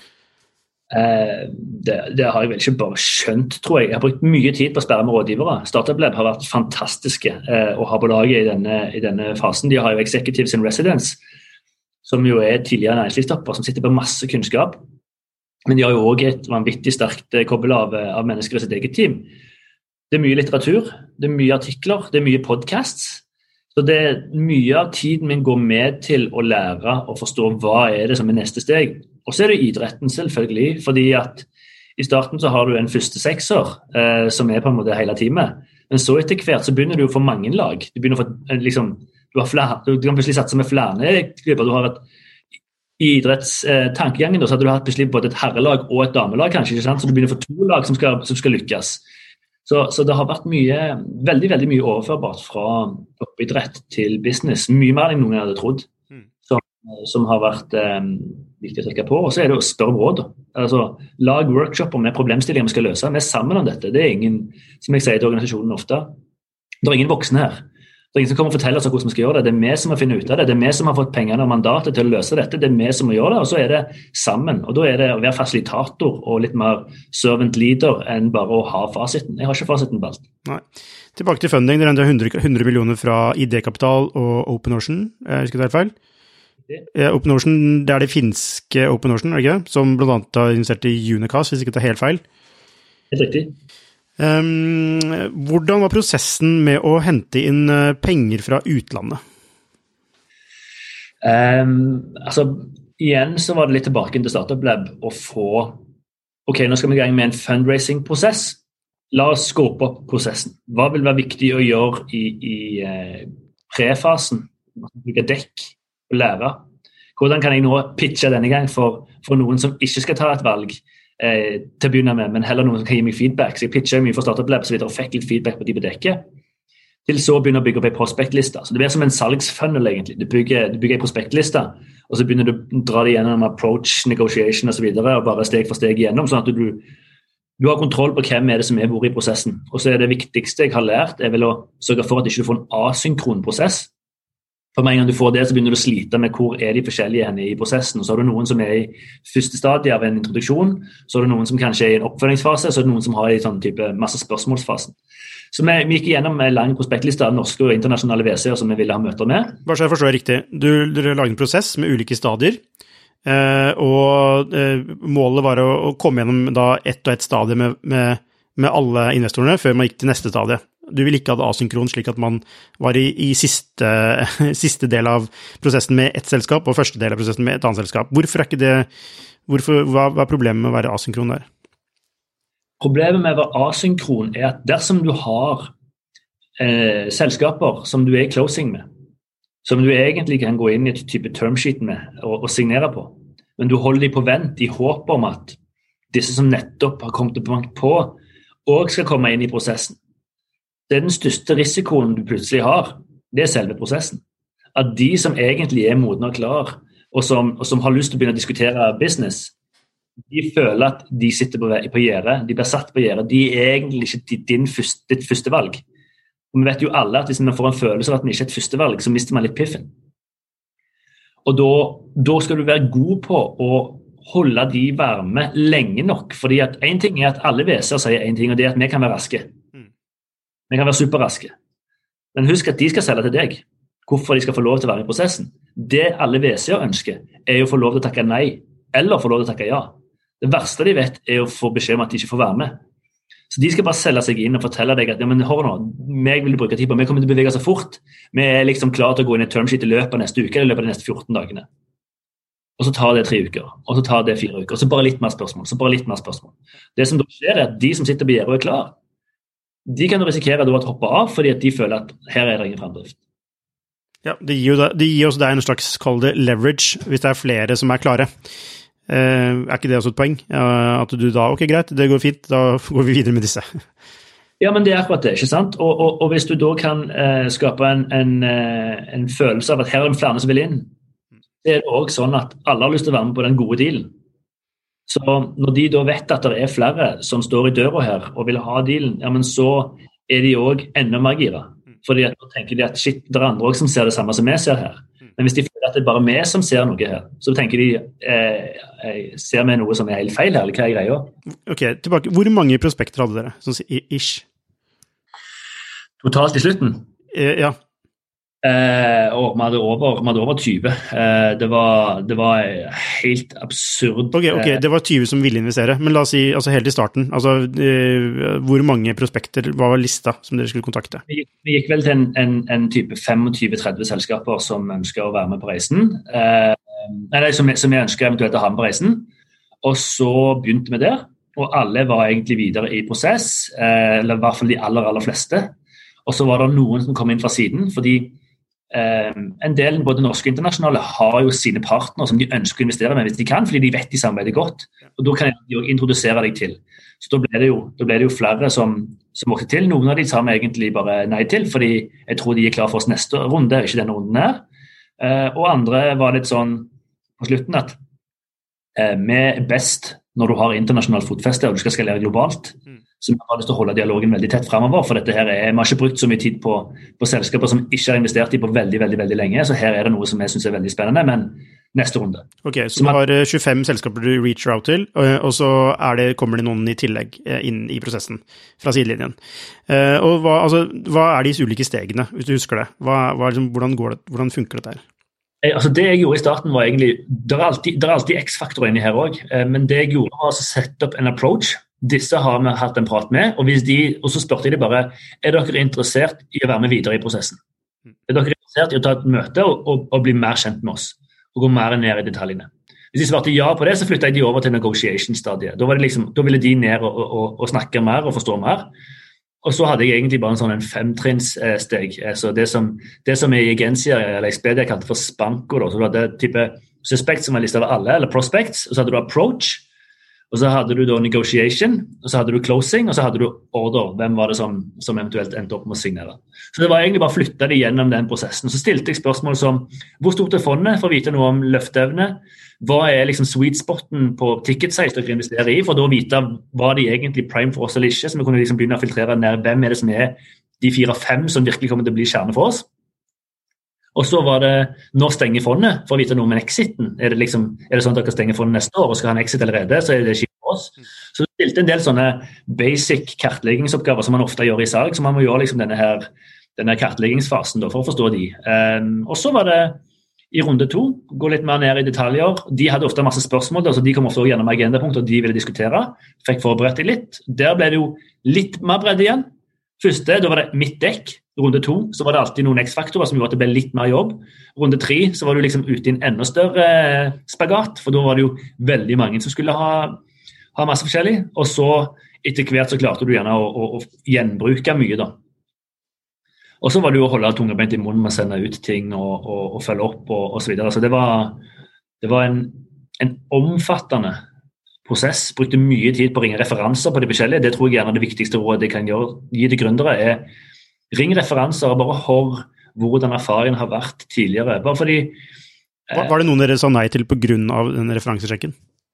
Det har jeg vel ikke bare skjønt, tror jeg. Jeg har brukt mye tid på å sperre med rådgivere. Startup Lab har vært fantastiske å ha på laget i denne fasen. De har jo Executives in Residence, som jo er tidligere næringslivstopper, som sitter på masse kunnskap. Men de har jo også et vanvittig sterkt kobbel av mennesker i sitt eget team. Det er mye litteratur, det er mye artikler, det er mye podcasts. Så det er mye av tiden min går med til å lære og forstå hva er det som er neste steg. Og så er det idretten selvfølgelig, fordi at i starten så har du en første 6-er som er på en måte hele teamet. Men så etter hvert så begynner du å få mange lag. Du begynner å få, liksom, du kan plutselig satse med flere klubber. Du har et idrettstankegangen, så hadde du hatt plutselig både et herrelag og et damelag kanskje, ikke sant? Så du begynner å få 2 lag som skal lykkes. Så det har vært veldig, veldig mye overførbart fra oppidrett til business. Mye mer enn noen hadde trodd. Som har vært viktig å trekke på, og så er det å spørre om råd. Altså, lag workshoper med problemstillinger vi skal løse. Vi er sammen om dette. Det er ingen, som jeg sier til organisasjonen ofte, det er ingen voksne her. Det er ingen som kommer og forteller oss hvordan vi skal gjøre det. Det er vi som må finne ut av det. Det er vi som har fått pengene og mandatet til å løse dette. Det er vi som må gjøre det, og så er det sammen. Og da er det å være fasilitator og litt mer servant leader enn bare å ha fasiten. Jeg har ikke fasiten på alt. Nei. Tilbake til funding. Det er 100 millioner fra ID-kapital og OpenOcean. Jeg husker det er feil. OpenOcean, det er det finske OpenOcean, er det ikke? Som blant annet har investert i Unicast, hvis ikke det er helt feil. Helt riktig. Hvordan var prosessen med å hente inn penger fra utlandet? Altså, igjen så var det litt tilbake til Startup Lab å få, ok, nå skal vi i gang med en fundraising-prosess. La oss skåpe opp prosessen. Hva vil være viktig å gjøre i prefasen? Bygge dekk og lære. Hvordan kan jeg nå pitche denne gang for noen som ikke skal ta et valg til å begynne med, men heller noen som kan gi meg feedback. Så jeg pitcher mye for Startup Lab, så videre, og fikk litt feedback på de på dekket. Til så begynner å bygge opp en prospektliste. Så det blir som en salgsfunnel egentlig. Du bygger en prospektliste, og så begynner du å dra det gjennom approach, negotiation og så videre, og bare steg for steg igjennom, sånn at du har kontroll på hvem er det som er hvor i prosessen. Og så er det viktigste jeg har lært, er vel å sørge for at ikke du får en asynkron prosess. For med en gang du får det, så begynner du å slite med hvor er de forskjellige henne i prosessen. Og så har du noen som er i første stadie av en introduksjon, så har du noen som kanskje er i en oppfølgingsfase, så har du noen som har i sånn type masse spørsmålsfasen. Så vi gikk igjennom en lang prospektliste av norske og internasjonale VC-er som vi ville ha møter med. Bare så jeg forstår riktig, dere laget en prosess med ulike stadier, og målet var å komme gjennom da ett og ett stadie med alle investorene før man gikk til neste stadie. Du vil ikke ha det asynkron slik at man var i siste del av prosessen med ett selskap og første del av prosessen med et annet selskap. Hva er problemet med å være asynkron der? Problemet med å være asynkron er at dersom du har selskaper som du er i closing med, som du egentlig kan gå inn i et type termsheet med og signere på, men du holder de på vent i håp om at disse som nettopp har kommet på og skal komme inn i prosessen. Det er den største risikoen du plutselig har, det er selve prosessen. At de som egentlig er modne og klar, og som har lyst til å begynne å diskutere business, de føler at de sitter på gjerdet, de blir satt på gjerdet, de er egentlig ikke ditt første valg. Og vi vet jo alle at hvis man får en følelse av at man ikke er et første valg, så mister man litt piffen. Og da skal du være god på å holde de varme lenge nok, fordi at en ting er at alle VC-er sier en ting, og det er at vi kan være raske. Vi kan være superraske. Men husk at de skal selge til deg. Hvorfor de skal få lov til å være i prosessen. Det alle VC-er ønsker, er å få lov til å takke nei, eller få lov til å takke ja. Det verste de vet, er å få beskjed om at de ikke får være med. Så de skal bare selge seg inn og fortelle deg at ja, men hør nå, meg vil bruke tid på, vi kommer til å bevege oss fort. Vi er liksom klare til å gå inn i termsheet i løpet av neste uke, eller i løpet av de neste 14 dagene. Og så tar det 3 uker, og så tar det 4 uker, og så bare litt mer spørsmål, så bare litt mer spørsmål. Det som da skjer er at de som sitter på gjerdet og er klar, de kan risikere å hoppe av, fordi at de føler at her er det ingen fremdrift. Ja, det gir også deg en slags, kall det leverage, hvis det er flere som er klare. Er ikke det også et poeng? At du da, ok, greit, det går fint, da går vi videre med disse. Ja, men det er akkurat det, ikke sant? Og hvis du da kan skape en følelse av at her er det flere som vil inn, det er det også sånn at alle har lyst til å være med på den gode dealen. Så når de da vet at det er flere som står i døra her og vil ha dealen, ja, men så er de også enda mer gira. Fordi da tenker de at shit, det er andre også som ser det samme som vi ser her. Men hvis de føler at det er bare vi som ser noe her, så tenker de, ser vi noe som er helt feil her, eller hva er greia? Ok, tilbake. Hvor mange prospekter hadde dere? Sånn ish? Totalt i slutten? Ja. Vi hadde over 20. Det var helt absurd. Ok, det var 20 som ville investere, men la oss si, altså helt i starten, altså hvor mange prospekter, hva var lista som dere skulle kontakte? Vi gikk vel til en type 25-30 selskaper som ønsker å være med på reisen, eller som vi ønsker eventuelt å ha med på reisen, og så begynte vi der, og alle var egentlig videre i prosess, eller i hvert fall de aller fleste, og så var det noen som kom inn fra siden, fordi en del både norske og internasjonale har jo sine partnere som de ønsker å investere med hvis de kan, fordi de vet de samarbeider godt, og da kan de jo introdusere deg til. Så da ble det jo flere som vokste til. Noen av de sa vi egentlig bare nei til, fordi jeg tror de er klar for oss neste runde, ikke denne runden her. Og andre var litt sånn på slutten at vi er best når du har internasjonalt fotfeste og du skal skalere globalt. Så vi har lyst til å holde dialogen veldig tett fremover, for dette her vi har ikke brukt så mye tid på selskaper som ikke har investert i på veldig, veldig, veldig lenge, så her er det noe som jeg synes er veldig spennende, men neste runde. Ok, så du har 25 selskaper du reacher out til, og så kommer det noen i tillegg inn i prosessen fra sidelinjen. Og hva er de ulike stegene, hvis du husker det? Hvordan funker dette her? Altså det jeg gjorde i starten var egentlig, det er alltid X-faktorer inni her også, men det jeg gjorde var å sette opp en approach. Disse har vi hatt en prat med, og så spurte jeg de bare, er dere interessert i å være med videre i prosessen? Er dere interessert i å ta et møte og bli mer kjent med oss, og gå mer ned i detaljene? Hvis de svarte ja på det, så flyttet jeg de over til negotiation-stadiet. Da ville de ned og snakke mer og forstå mer. Og så hadde jeg egentlig bare en 5-trinnssteg. Altså det som i Agencia eller Expedia kalte for Spanko. Så du hadde type suspect som var listet av alle, eller prospects, og så hadde du approach, og så hadde du da negotiation, og så hadde du closing, og så hadde du order. Hvem var det som eventuelt endte opp med å signere? Så det var egentlig bare å flytte det gjennom den prosessen. Så stilte jeg spørsmål som, hvor stort er fondet for å vite noe om løfteevne? Hva er liksom sweet spoten på ticket size dere investerer i, for da å vite hva de egentlig prime for oss eller ikke, så vi kunne liksom begynne å filtrere ned hvem er det som er de 4-5 som virkelig kommer til å bli kjerne for oss. Og så var det, når stenger fondet, for å vite noe om exiten. Er det sånn at dere stenger fondet neste år og skal ha en exit allerede, så er det ikke for oss. Så det stilte en del sånne basic kartleggingsoppgaver som man ofte gjør i salg, så man må gjøre liksom denne kartleggingsfasen da, for å forstå de. Og så var det i runde 2, gå litt mer ned i detaljer. De hadde ofte masse spørsmål, så de kom ofte gjennom agendapunkter de ville diskutere. Fikk forberedt det litt. Der ble det jo litt mer bredde igjen. Første, da var det mitt dekk. Runde 2, så var det alltid noen X-faktorer som gjorde at det ble litt mer jobb. Runde 3, så var du liksom ute i en enda større spagat, for da var det jo veldig mange som skulle ha masse forskjellig. Og så, etter hvert så klarte du gjerne å gjenbruke mye da. Og så var det jo å holde tunga beint i munnen med å sende ut ting og følge opp og så videre. Så det var en omfattende prosess. Brukte mye tid på å ringe referanser på de forskjellige. Det tror jeg gjerne det viktigste rådet jeg kan gi til gründere er ring referanser og bare hør hvordan erfaringen har vært tidligere. Bare fordi... Var det noen dere sa nei til på grunn av den referansesjekken?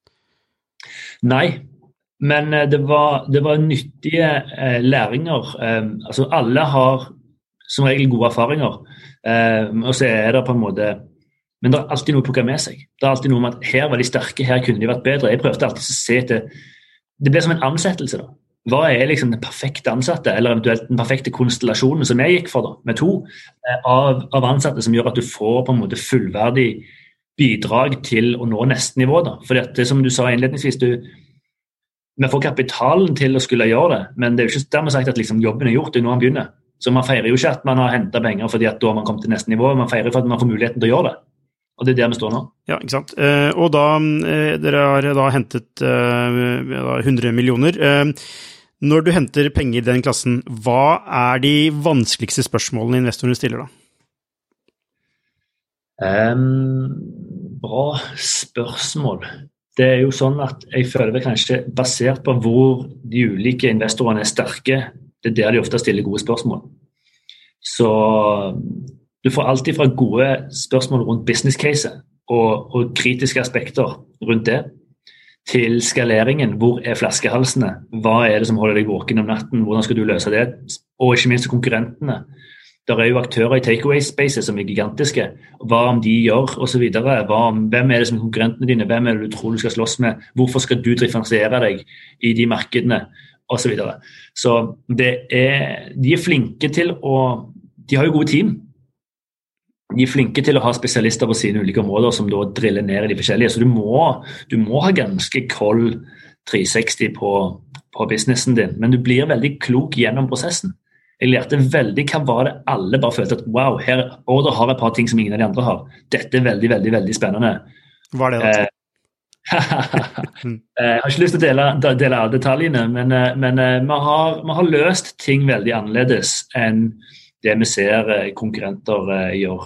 Nei. Men det var nyttige læringer. Altså alle har som regel gode erfaringer, og så er det på en måte, men det er alltid noe å plukke med seg. Det er alltid noe om at her var de sterke, her kunne de vært bedre. Jeg prøvde alltid å se til, det ble som en ansettelse da. hva liksom den perfekte ansatte, eller eventuelt den perfekte konstellasjonen som jeg gikk for da, med 2 av ansatte som gjør at du får på en måte fullverdig bidrag til å nå neste nivå da. For det som du sa innledningsvis, vi får kapitalen til å skulle gjøre det, men det jo ikke dermed sagt at liksom, jobben gjort, det nå han begynner. Så man feirer jo ikke at man har hentet penger fordi at da har man kommet til neste nivå, man feirer for at man får muligheten til å gjøre det. Og det der vi står nå. Ja, ikke sant. Og da, dere har da hentet 100 millioner. Når du henter penger i den klassen, hva de vanskeligste spørsmålene investorene stiller da? Bra spørsmål. Det jo sånn at jeg føler vel kanskje basert på hvor de ulike investorene sterke, det der de ofte stiller gode spørsmål. Så du får alltid fra gode spørsmål rundt business case og kritiske aspekter rundt det, til skaleringen, hvor flaskehalsene, hva det som holder deg våken om natten, hvordan skal du løse det, og ikke minst konkurrentene. Der jo aktører i takeaway-spaces som gigantiske, hva om de gjør, og så videre, hvem det som konkurrentene dine, hvem det du tror du skal slåss med, hvorfor skal du differensiere deg i de markedene, og så videre. Så de flinke til de har jo gode team, de flinke til å ha spesialister på sine ulike områder som da driller ned i de forskjellige, så du må ha ganske koll 360 på businessen din, men du blir veldig klok gjennom prosessen. Jeg lærte veldig hva var det alle bare følte at wow, her Order har et par ting som ingen av de andre har. Dette veldig, veldig, veldig spennende. Hva det da? Jeg har ikke lyst til å dele av detaljene, men vi har løst ting veldig annerledes enn det vi ser konkurrenter gjør.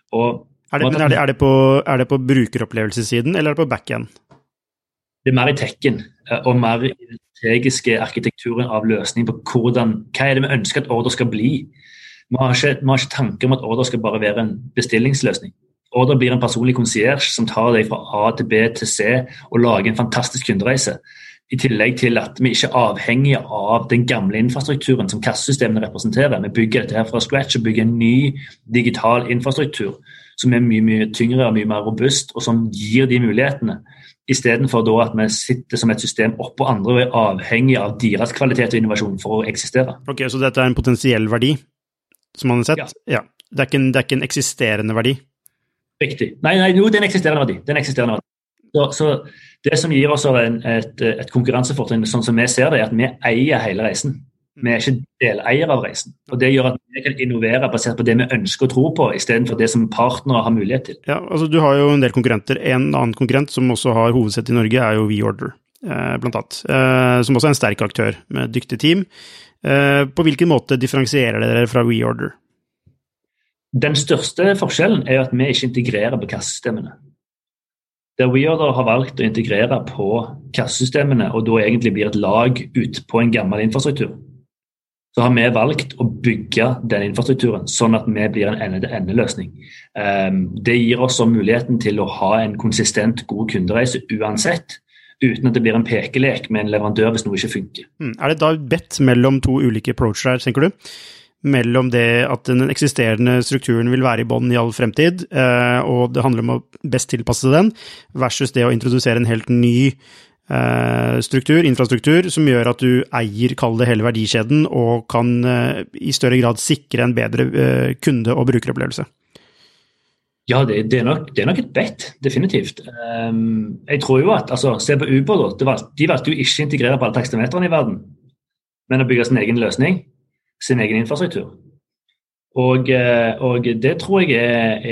Men det på brukeropplevelsessiden, eller det på backend? Det mer i tekken, og mer i den strategiske arkitekturen av løsning på hva det vi ønsker at Order skal bli. Vi har ikke tanker om at Order skal bare være en bestillingsløsning. Order blir en personlig concierge som tar deg fra A til B til C og lager en fantastisk kundereise. I tillegg til at vi ikke er avhengige av den gamle infrastrukturen som kassesystemene representerer. Vi bygger dette her fra scratch og bygger en ny digital infrastruktur som mye, mye tyngre og mye mer robust, og som gir de mulighetene. I stedet for da at vi sitter som et system oppå andre og er avhengige av deres kvalitet og innovasjon for å eksistere. Ok, så dette en potensiell verdi, som man har sett? Ja. Det er ikke en eksisterende verdi? Riktig. Nei, jo, det en eksisterende verdi. Så det som gir oss et konkurransefortrinn, sånn som vi ser det, at vi eier hele reisen. Vi ikke deleier av reisen. Og det gjør at vi kan innovere basert på det vi ønsker å tro på, i stedet for det som partnere har mulighet til. Ja, altså du har jo en del konkurrenter. En annen konkurrent som også har hovedsett i Norge jo WeOrder, blant annet. Som også en sterk aktør med dyktig team. På hvilken måte differensierer dere fra WeOrder? Den største forskjellen jo at vi ikke integrerer på kassesystemene. Der WeOrder har valgt å integrere på kassesystemene, og da egentlig blir et lag ut på en gammel infrastruktur, så har vi valgt å bygge den infrastrukturen sånn at vi blir en ende-til-ende-løsning. Det gir oss muligheten til å ha en konsistent, god kundereise uansett, uten at det blir en pekelek med en leverandør hvis noe ikke funker. Det da bedt mellom to ulike approacher her, tenker du? Mellom det at den eksisterende strukturen vil være i bånd i all fremtid, og det handler om å best tilpasse den, versus det å introdusere en helt ny infrastruktur, som gjør at du eier, kall det hele verdikjeden, og kan i større grad sikre en bedre kunde- og brukeropplevelse. Ja, det nok et bet, definitivt. Jeg tror jo at, se på Uber, de valgte jo ikke å integrere på alle taksametrene i verden, men å bygge sin egen løsning, sin egen infrastruktur. Og det tror jeg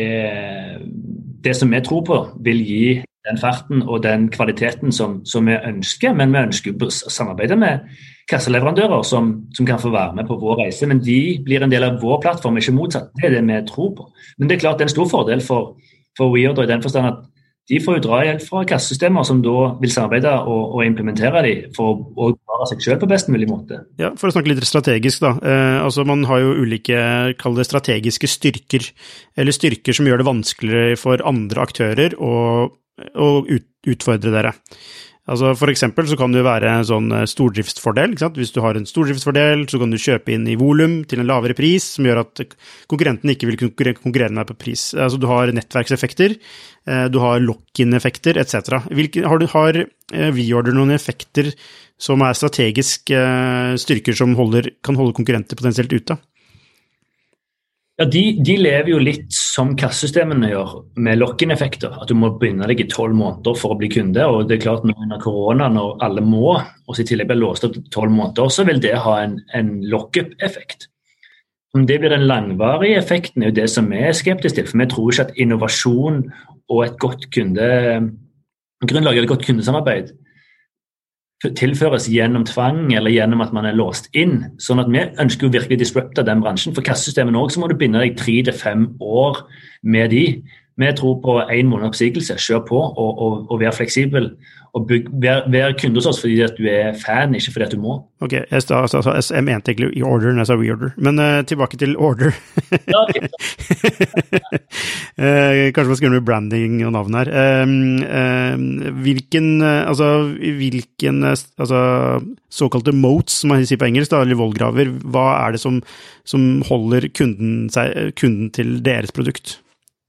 det som vi tror på vil gi den farten og den kvaliteten som vi ønsker, men vi ønsker å samarbeide med kasseleverandører som kan få være med på vår reise, men de blir en del av vår plattform, ikke motsatt. Det det vi tror på. Men det klart det en stor fordel for WeOrder i den forstand at de får jo dra hjelp fra kassesystemer som da vil samarbeide og implementere de for å klare seg selv på best mulig måte. Ja, for å snakke litt strategisk da. Man har jo ulike, kall det strategiske styrker, eller styrker som gjør det vanskeligere for andre aktører å utfordre dere. For eksempel så kan det jo være en sånn stordriftsfordel, ikke sant? Hvis du har en stordriftsfordel, så kan du kjøpe inn i volum til en lavere pris, som gjør at konkurrenten ikke vil konkurrere med deg på pris. Du har nettverkseffekter, du har lock-in-effekter, etc. Har V-order noen effekter som strategisk styrker som kan holde konkurrenter potensielt ute? Ja, de lever jo litt som kassesystemene gjør, med lock-in-effekter. At du må begynne deg i 12 måneder for å bli kunde. Og det er klart nå under korona, når alle må, og så i tillegg blir låst opp til 12 måneder, så vil det ha en lock-up-effekt. Om det blir den langvarige effekten, er jo det som vi er skeptiske til. For vi tror ikke at innovasjon og et godt grunnlag eller et godt kundesamarbeid tilføres gjennom tvang eller gjennom at man er låst inn. Sånn at vi ønsker jo virkelig å disrupte den bransjen. For kassesystemet også, så må du binde deg 3 til 5 år med de. Vi tror på 1 måned oppsigelse, kjør på og være fleksibel. Og være kunde hos oss fordi at du er fan, ikke fordi at du må. Ok, jeg mente egentlig i order når jeg sa reorder. Men tilbake til order. Ja, okay. Kanskje man skal gjøre med branding og navn her. Hvilken såkalte moats, som man sier på engelsk, eller vollgraver, hva er det som holder kunden til deres produkt?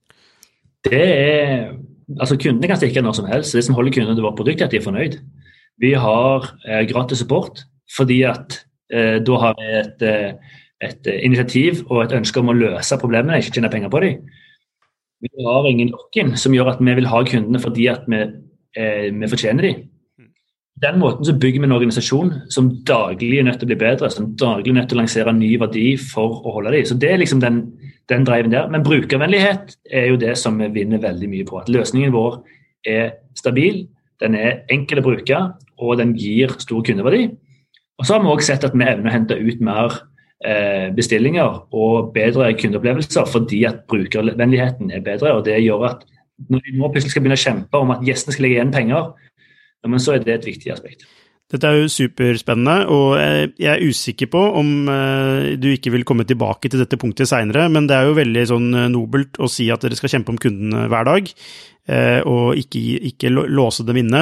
Kundene kan stikke når som helst. Det som holder kundene til vårt produkt er at de er fornøyd. Vi har gratis support fordi at da har vi et initiativ og et ønske om å løse problemene, ikke tjene penger på dem. Vi har ingen lock-in som gjør at vi vil ha kundene fordi at vi fortjener dem. På den måten så bygger vi en organisasjon som daglig er nødt til å bli bedre, som daglig er nødt til å lansere ny verdi for å holde dem. Så det er liksom den driven der. Men brukervennlighet er jo det som vi vinner veldig mye på. At løsningen vår er stabil, den er enkel å bruke, og den gir stor kundeverdi. Og så har vi også sett at vi evner å hente ut mer bestillinger og bedre kundeopplevelser fordi at brukervennligheten er bedre, og det gjør at når vi nå plutselig skal begynne å kjempe om at gjestene skal legge igjen penger, men så er det et viktig aspekt. Dette er jo superspennende, og jeg er usikker på om du ikke vil komme tilbake til dette punktet senere, men det er jo veldig sånn nobelt å si at dere skal kjempe om kunden hver dag, og ikke låse dem inne.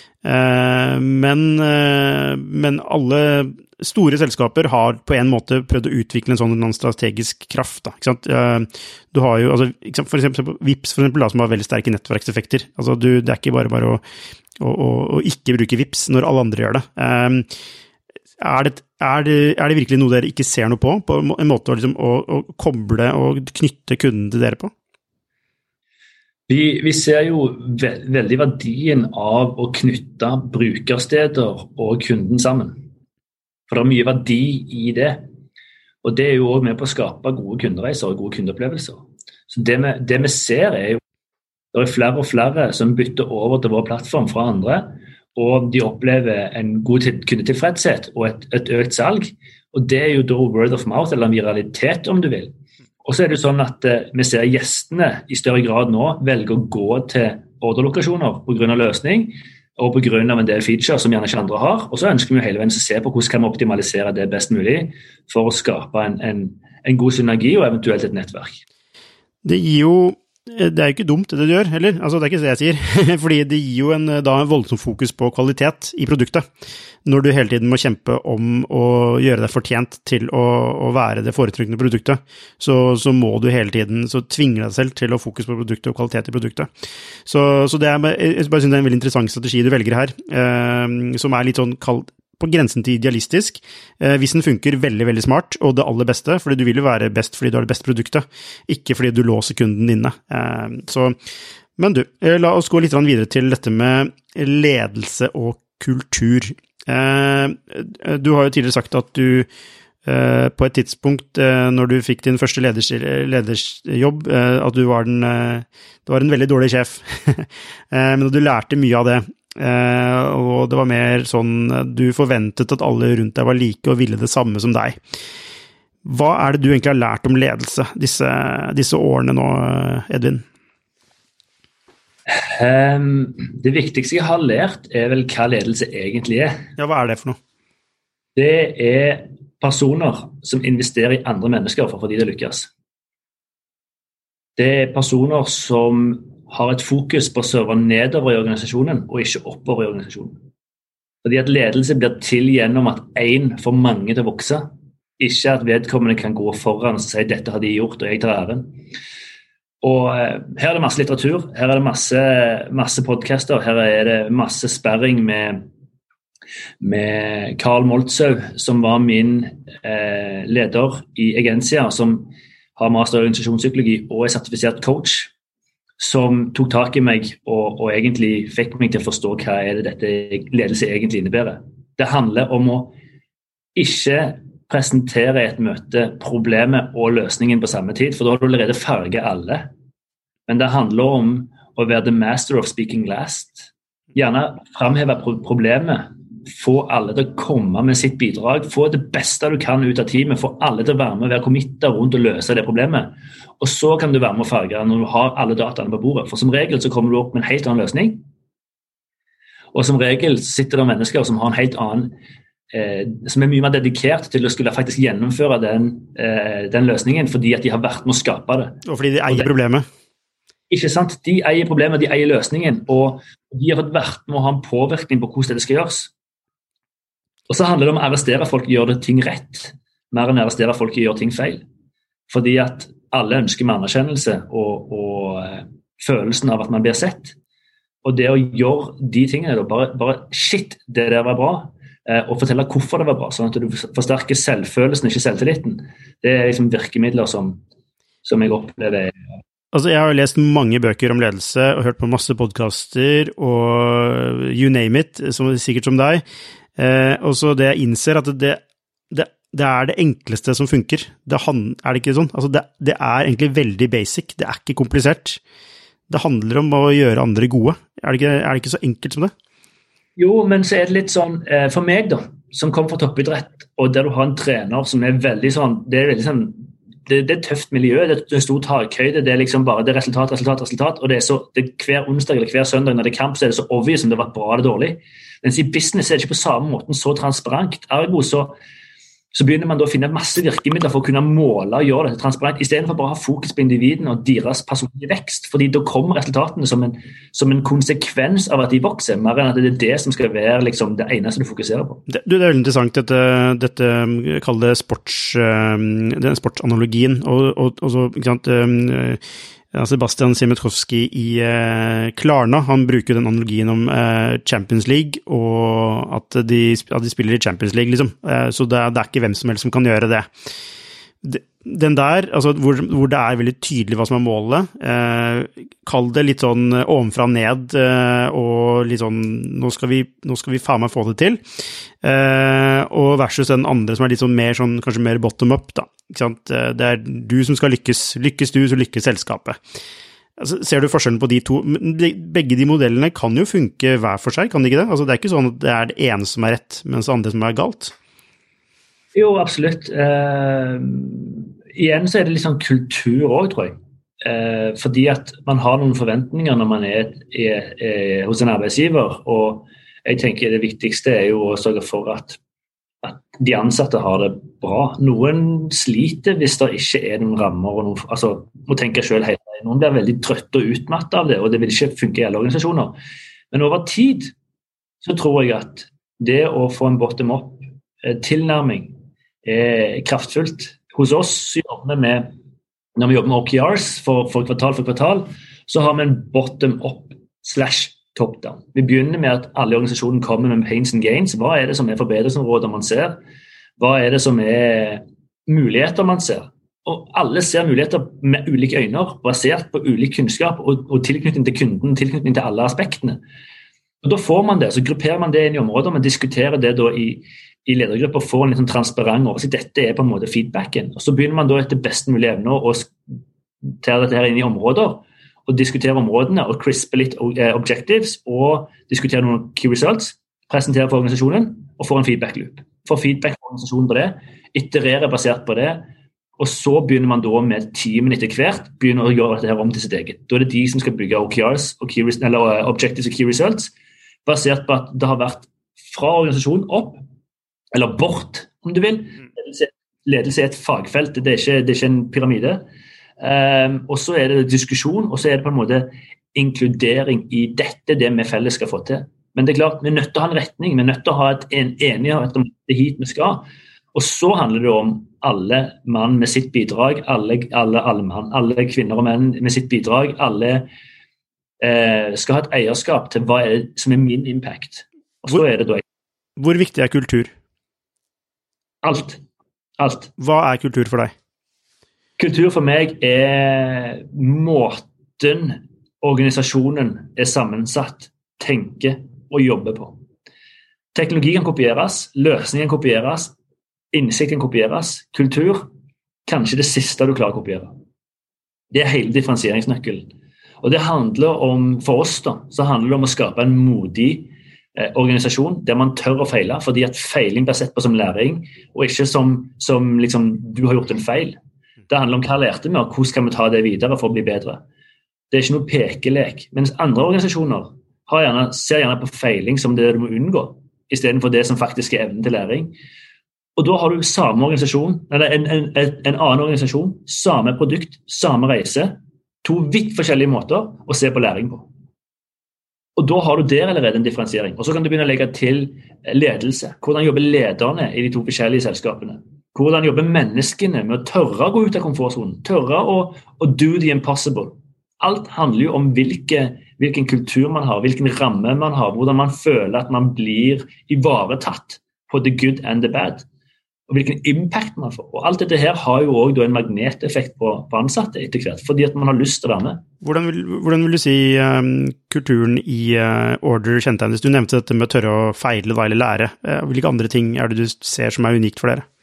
Men alle store selskaper har på en måte prøvd å utvikle en sånn strategisk kraft, da, ikke sant? Du har jo, for eksempel Vipps, som har veldig sterke nettverkseffekter. Det er ikke bare å ikke bruke Vipps når alle andre gjør det. Er det virkelig noe dere ikke ser noe på en måte å koble og knytte kunden til dere på? Vi ser jo veldig verdien av å knytte brukersteder og kunden sammen. For det er mye verdi i det. Og det er jo også med på å skape gode kundereiser og gode kundeopplevelser. Så det vi ser er jo det er flere og flere som bytter over til vår plattform fra andre, og de opplever en god kundetilfredshet og et økt salg. Og det er jo da word of mouth, eller en viralitet om du vil. Og så er det sånn at vi ser gjestene i større grad nå velge å gå til orderlokasjoner på grunn av løsning, og på grunn av en del features som gjerne ikke andre har. Og så ønsker vi hele veien å se på hvordan kan vi optimalisere det best mulig for å skape en god synergi og eventuelt et nettverk. Det er jo ikke dumt det du gjør, heller. Det er ikke det jeg sier. Fordi det gir jo en voldsom fokus på kvalitet i produktet. Når du hele tiden må kjempe om å gjøre deg fortjent til å være det foretrykkende produktet, så må du hele tiden tvinge deg selv til å fokus på produktet og kvalitet i produktet. Så jeg bare synes det er en veldig interessant strategi du velger her, som er litt sånn kalt på grensen til idealistisk, hvis den funker veldig, veldig smart, og det aller beste, fordi du vil jo være best fordi du har det beste produktet, ikke fordi du låser kunden inne. Men la oss gå litt videre til dette med ledelse og kultur. Du har jo tidligere sagt at du på et tidspunkt, når du fikk din første ledersjobb, at du var en veldig dårlig sjef, men du lærte mye av det. Og det var mer sånn du forventet at alle rundt deg var like og ville det samme som deg. Hva er det du egentlig har lært om ledelse disse årene nå, Edvin? Det viktigste jeg har lært er vel hva ledelse egentlig er. Ja, hva er det for noe? Det er personer som investerer i andre mennesker for å få de til å lykkes. Det er personer som har et fokus på å serve nedover i organisasjonen og ikke oppover i organisasjonen. Fordi at ledelse blir til gjennom at en får mange til å vokse, ikke at vedkommende kan gå foran og si dette har de gjort og jeg tar æren. Og her det masse litteratur, her det masse podcaster, her det masse sparring med Karl Moltzau, som var min leder i Agentia, som har master i organisasjonspsykologi og sertifisert coach, som tok tak i meg og egentlig fikk meg til å forstå hva det dette ledelse egentlig innebærer. Det handler om å ikke presentere i et møte problemet og løsningen på samme tid, for da har du allerede farget alle. Men det handler om å være the master of speaking last. Gjerne fremheve problemet, få alle til å komme med sitt bidrag, få det beste du kan ut av teamet, få alle til å være med og være committet rundt å løse det problemet. Og så kan du være med å farge når du har alle dataene på bordet. For som regel så kommer du opp med en helt annen løsning. Og som regel sitter det mennesker som har en helt annen, som mye mer dedikert til å skulle faktisk gjennomføre den løsningen, fordi at de har vært med å skape det. Og fordi de eier problemet. Ikke sant? De eier problemet, de eier løsningen, og de har fått vært med å ha en påvirkning på hvordan det skal gjøres. Og så handler det om å arrestere folk gjør det ting rett, mer enn å arrestere folk gjør ting feil. Fordi at alle ønsker med anerkjennelse og følelsen av at man blir sett. Og det å gjøre de tingene, bare shit, det der var bra, og fortelle hvorfor det var bra, sånn at du forsterker selvfølelsen, ikke selvtilliten. Det liksom virkemidler som jeg opplever. Altså, jeg har jo lest mange bøker om ledelse og hørt på masse podcaster og you name it, sikkert som deg. Og så det jeg innser at det det enkleste som funker. Det ikke sånn? Altså det egentlig veldig basic, det ikke komplisert. Det handler om å gjøre andre gode. Det ikke så enkelt som det? Jo, men så det litt sånn, for meg da, som kom fra toppidrett, og der du har en trener som veldig sånn, det veldig sånn, det tøft miljø, det stor takhøyde, det liksom bare det resultat, og det så, hver onsdag eller hver søndag når det kamp, så det så obvious om det var bra eller dårlig. Mens i business det ikke på samme måten så transparent. Ergo så begynner man da å finne masse virkemidler for å kunne måle og gjøre dette transparent, i stedet for bare å ha fokus på individene og deres personlige vekst, fordi da kommer resultatene som en konsekvens av at de vokser, mer enn at det det som skal være liksom, det eneste du fokuserer på. Det veldig interessant, dette kall det den sportsanalogien, og så, ikke sant, Sebastian Siemiatkowski i Klarna, han bruker den analogien om Champions League, og at de spiller i Champions League, liksom. Så det ikke hvem som helst som kan gjøre det. Den der, altså hvor det veldig tydelig hva som målet, kall det litt sånn ovenfra ned, og litt sånn, nå skal vi faen meg få det til, og versus den andre som litt sånn mer sånn, kanskje mer bottom up da, ikke sant? Det du som skal lykkes du, så lykkes selskapet. Altså, ser du forskjellen på de to? Begge de modellene kan jo funke hver for seg, kan de ikke det? Altså, det ikke sånn at det det ene som rett, mens det andre som galt. Jo, absolutt. Igjen så det litt sånn kultur også, tror jeg. Fordi at man har noen forventninger når man hos en arbeidsgiver, og jeg tenker det viktigste jo å sørge for at de ansatte har det bra. Noen sliter hvis det ikke noen rammer, og altså, må tenke selv hele veien. Noen blir veldig trøtte og utmattet av det, og det vil ikke funke i alle organisasjoner. Men over tid så tror jeg at det å få en bottom-up tilnærming kraftfullt. Hos oss jobber vi med, når vi jobber med OKRs for kvartal, så har vi en bottom-up/top-down. Vi begynner med at alle organisasjoner kommer med pains and gains. Hva det som forbedringsområder man ser? Hva det som muligheter man ser? Og alle ser muligheter med ulike øyne, basert på ulik kunnskap og tilknytning til kunden, tilknytning til alle aspektene. Og da får man det, så grupperer man det inn i områder, man diskuterer det da i ledergrupper, får en litt sånn transparent oversikt. Dette på en måte feedbacken. Og så begynner man da etter best mulig evne å ta dette her inn i områder, og diskutere områdene, og crispe litt objectives, og diskutere noen key results, presentere for organisasjonen, og få en feedback loop. Få feedback for organisasjonen på det, iterere basert på det, og så begynner man da med teamen etter hvert, begynner å gjøre dette her om til sitt eget. Da det de som skal bygge OKRs, eller objectives og key results, basert på at det har vært fra organisasjonen opp, eller bort, om du vil. Ledelse et fagfelt, det ikke en pyramide. Og så det diskusjon, og så det på en måte inkludering i dette, det vi felles skal få til. Men det klart, vi nødt til å ha en retning, vi nødt til å ha en enighet om det hit vi skal. Og så handler det om alle mann med sitt bidrag, alle kvinner og menn med sitt bidrag, alle skal ha et eierskap til hva som min impact. Og så det da. Hvor viktig kultur? Alt. Hva kultur for deg? Kultur for meg måten organisasjonen sammensatt, tenker og jobber på. Teknologi kan kopieres, løsningen kan kopieres, innsikt kan kopieres, kultur, kanskje det siste du klarer å kopiere. Det hele differensieringsnøkkelen. Og det handler om, for oss da, så handler det om å skape en modig organisasjon der man tør å feile, fordi at feiling blir sett på som læring, og ikke som liksom, du har gjort en feil. Det handler om hva lærte vi, og hvordan skal vi ta det videre for å bli bedre. Det ikke noe pekelek, mens andre organisasjoner ser gjerne på feiling som det du må unngå, i stedet for det som faktisk evnen til læring. Og da har du samme organisasjon, eller en annen organisasjon, samme produkt, samme reise, 2 vidt forskjellige måter å se på læring på. Og da har du der allerede en differensiering. Og så kan du begynne å legge til ledelse. Hvordan jobber lederne i de 2 forskjellige selskapene? Hvordan jobber menneskene med å tørre å gå ut av komfortsonen? Tørre å do the impossible. Alt handler jo om hvilken kultur man har, hvilken ramme man har, hvordan man føler at man blir ivaretatt på the good and the bad. Og hvilken impact man får. Og alt dette her har jo også en magneteffekt på ansatte etter hvert, fordi at man har lyst til å være med. Hvordan vil du si kulturen i Order kjennetegnes? Du nevnte dette med å tørre å feile eller lære. Hvilke andre ting det du ser som unikt for dere?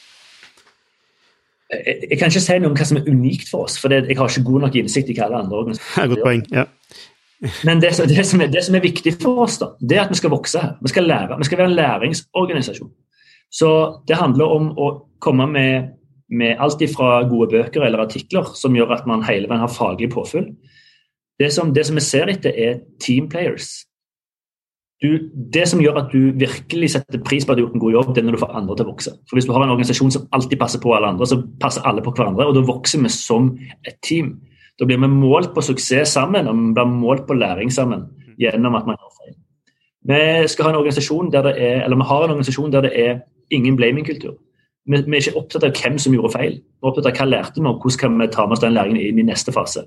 Jeg kan ikke si noe om hva som unikt for oss, for jeg har ikke god nok innsikt i hva alle andre organisasjoner. Godt poeng, ja. Men det som viktig for oss da, det at vi skal vokse her. Vi skal lære. Vi skal være en læringsorganisasjon. Så det handler om å komme med alt fra gode bøker eller artikler som gjør at man hele veien har faglig påfyll. Det som vi ser etter team players. Det som gjør at du virkelig setter pris på at du har gjort en god jobb, det når du får andre til å vokse. For hvis du har en organisasjon som alltid passer på alle andre, så passer alle på hverandre, og da vokser vi som et team. Da blir vi målt på suksess sammen, og vi blir målt på læring sammen gjennom at man gjør feil. Vi har en organisasjon der det ingen blaming-kultur. Vi er ikke opptatt av hvem som gjorde feil. Vi er opptatt av hva lærte vi, og hvordan kan vi ta med oss den læringen inn i neste fase.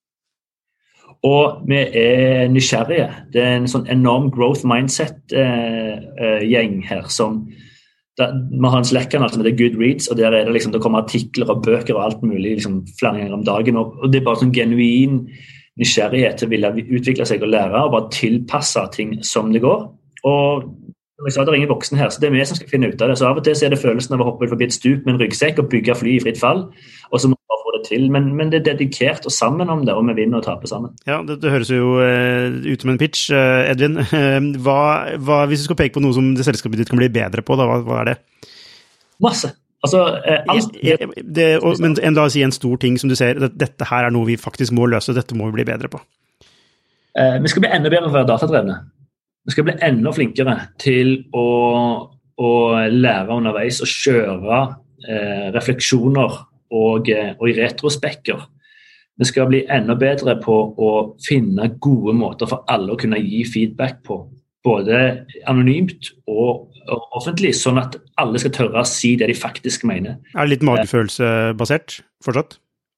Og vi nysgjerrige. Det en sånn enorm growth mindset-gjeng her, vi har en Slack-kanal som heter Goodreads, og der det liksom, det kommer artikler og bøker og alt mulig liksom, flere ganger om dagen, og det bare sånn genuin nysgjerrighet til å ville utvikle seg og lære, og bare tilpasse ting som det går. Og som jeg sa, det ingen voksen her, så det vi som skal finne ut av det. Så av og til det følelsen av å hoppe forbi et stup med en ryggsekk og bygge fly i fritt fall, og så må man få det til. Men det dedikert og sammen om det, og vi vinner og taper sammen. Ja, det høres jo ut som en pitch. Edvin, hvis du skal peke på noe som det selskapet ditt kan bli bedre på, da, hva det? Masse. Altså, men la oss si en stor ting som du ser, dette her noe vi faktisk må løse, dette må vi bli bedre på. Vi skal bli enda bedre for å være datadrevne. Vi skal bli enda flinkere til å lære underveis og kjøre refleksjoner og i retrospekker. Vi skal bli enda bedre på å finne gode måter for alle å kunne gi feedback på, både anonymt og offentlig, sånn at alle skal tørre å si det de faktisk mener. Det litt magefølelsebasert fortsatt?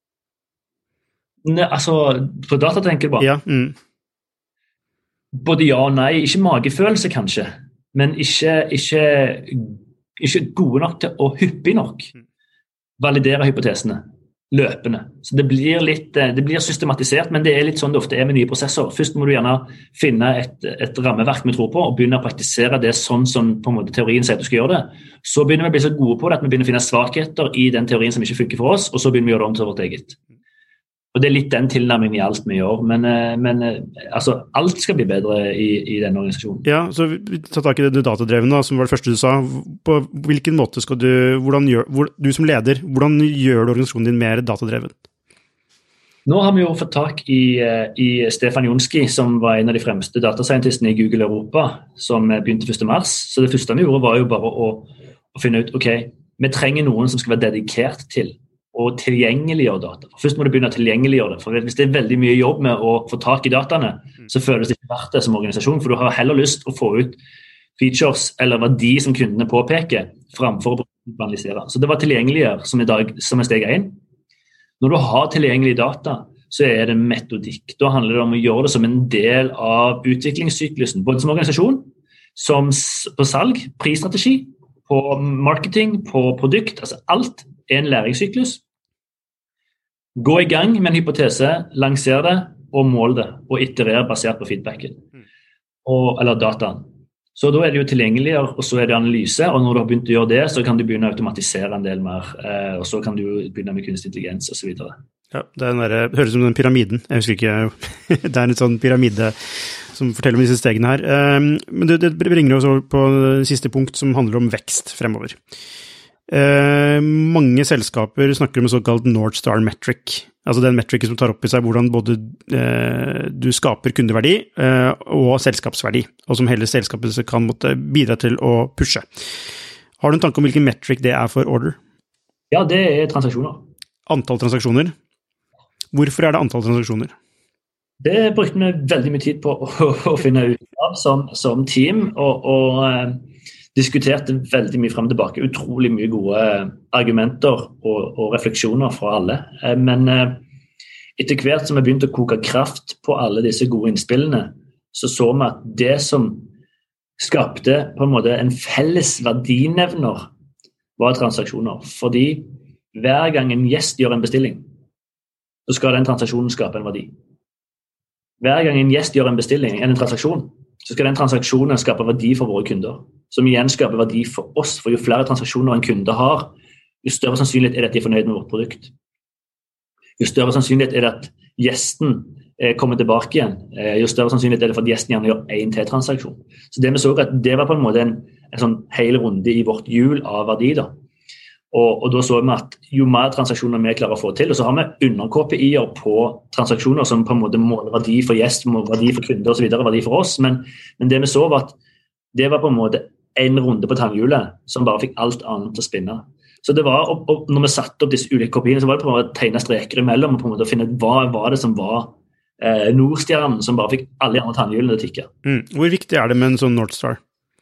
Ne, altså, på data tenker jeg bare. Ja, Både ja og nei, ikke magefølelse kanskje, men ikke gode nok til å hyppig nok validere hypotesene, løpende. Så det blir systematisert, men det litt sånn det ofte med nye prosesser. Først må du gjerne finne et rammeverk vi tror på, og begynne å praktisere det sånn som på en måte teorien sier at du skal gjøre det. Så begynner vi å bli så gode på det at vi begynner å finne svakheter i den teorien som ikke funker for oss, og så begynner vi å gjøre det om til vårt eget. Og det litt den tilnærmingen i alt vi gjør, men altså, alt skal bli bedre i denne organisasjonen. Ja, så ta tak i det datadrevne, som var det første du sa. På hvilken måte skal du som leder, hvordan gjør du organisasjonen din mer datadreven? Nå har vi jo fått tak i Stefan Jonski, som var en av de fremste datascientistene i Google Europa, som begynte 1. mars. Så det første vi gjorde var jo bare å finne ut, ok, vi trenger noen som skal være dedikert til og tilgjengeliggjøre data. Først må du begynne å tilgjengeliggjøre det, for hvis det veldig mye jobb med å få tak i dataene, så føles det ikke verdt det som organisasjon, for du har heller lyst å få ut features eller verdi som kundene påpeker, framfor å bruke banalisere. Så det var tilgjengeligere som er steg 1. Når du har tilgjengelig data, så er det metodikk. Da handler det om å gjøre det som en del av utviklingssyklusen, både som organisasjon, som på salg, prisstrategi, på marketing, på produkt, altså alt er en læringssyklus. Gå i gang med en hypotese, lansere det og mål det, og iterere basert på feedbacken, eller dataen. Så da er det jo tilgjengeligere, og så er det analyse, og når du har begynt å gjøre det, så kan du begynne å automatisere en del mer, og så kan du begynne med kunstig intelligens og så videre. Ja, det høres ut som den pyramiden. Jeg husker ikke, det er en sånn pyramide som forteller om disse stegene her. Men det bringer oss over på siste punkt som handler om vekst fremover. Mange selskaper snakker om en såkalt North Star metric, altså den metricen som tar opp i seg hvordan både du skaper kundeverdi og selskapsverdi, og som hele selskapet kan måtte bidra til å pushe. Har du en tanke om hvilken metric det er for Order? Ja, det er transaksjoner. Antall transaksjoner? Hvorfor er det antall transaksjoner? Det brukte vi veldig mye tid på å finne ut av som team, og diskuterte veldig mye frem og tilbake. Utrolig mye gode argumenter og refleksjoner fra alle. Men etter hvert som vi begynte å koke kraft på alle disse gode innspillene, så vi at det som skapte på en måte en felles verdinevner var transaksjoner. Fordi hver gang en gjest gjør en bestilling, så skal den transaksjonen skape en verdi. Hver gang en gjest gjør en bestilling, en transaksjon, så skal den transaksjonen skape verdi for våre kunder, som igjen skaper verdi for oss, for jo flere transaksjoner en kunde har, jo større sannsynlighet er det at de er fornøyd med vårt produkt. Jo større sannsynlighet er det at gjesten kommer tilbake igjen, jo større sannsynlighet er det for at gjesten gjerne gjør en til transaksjon. Så det vi så at det var på en måte en sånn hel runde i vårt hjul av verdi da. Og da så vi at jo mer transaksjoner vi klarer å få til, og så har vi under-KPI-er på transaksjoner som på en måte måler verdi for gjest, verdi for kunder og så videre, verdi for oss, men det vi så var at det var på en måte en runde på tannhjulet som bare fikk alt annet til å spinne. Så det var, og når vi satte opp disse ulike KPI-ene, så var det på en måte å tegne streker imellom og på en måte å finne ut hva var det som var Nordstjernen som bare fikk alle de andre tannhjulene til å tikke. Hvor viktig er det med en sånn North Star?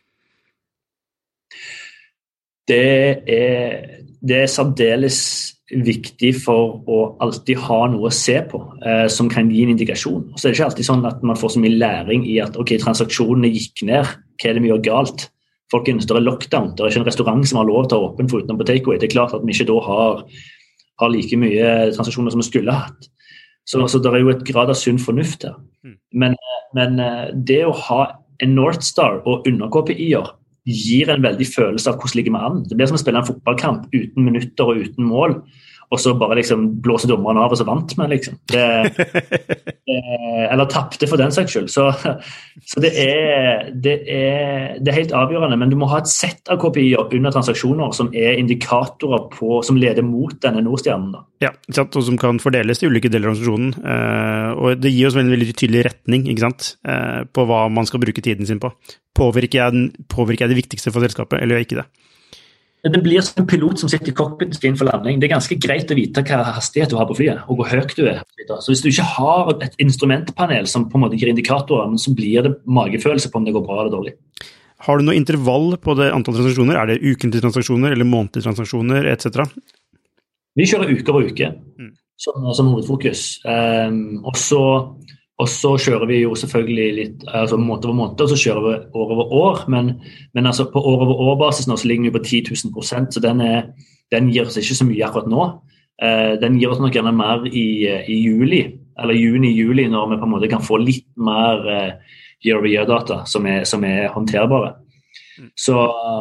Det er særdeles viktig for å alltid ha noe å se på som kan gi en indikasjon. Så er det ikke alltid sånn at man får så mye læring i at ok, transaksjonene gikk ned, hva er det vi gjør galt? Folk er i en større lockdown, det er ikke en restaurant som har lov til å åpne foruten på takeaway. Det er klart at vi ikke da har like mye transaksjoner som vi skulle hatt. Så det er jo et grad av sunn fornuft her. Men det å ha en North Star og under-KPI-er gir en veldig følelse av hvordan ligger vi an. Det blir som å spille en fotballkamp uten minutter og uten mål, og så bare liksom blåse dommeren av, og så vant vi liksom. Eller tappte for den saks skyld. Så det er helt avgjørende, men du må ha et sett av KPI-er under transaksjoner som er indikatorer som leder mot denne Nordstjernen. Da. Ja, og som kan fordeles til ulike deler av organisasjonen, og det gir oss en veldig tydelig retning, ikke sant, på hva man skal bruke tiden sin på. Påvirker jeg det viktigste for selskapet, eller gjør jeg ikke det? Det blir som en pilot som sitter i cockpiten inn for landing. Det er ganske greit å vite hva hastighet du har på flyet, og hvor høyt du er. Så hvis du ikke har et instrumentpanel som på en måte gir indikatorer, så blir det magefølelse på om det går bra eller dårlig. Har du noe intervall på det antall transaksjoner? Er det ukentlige transaksjoner eller månedlige transaksjoner, etc.? Vi kjører uke over uke som hovedfokus. Og så kjører vi jo selvfølgelig litt måned over måned, og så kjører vi år over år, men altså på år over år-basis nå så ligger vi på 10,000%, så den gir oss ikke så mye akkurat nå. Den gir oss nok gjerne mer i juli, eller juni-juli, når vi på en måte kan få litt mer year-over-year-data som er håndterbare. Så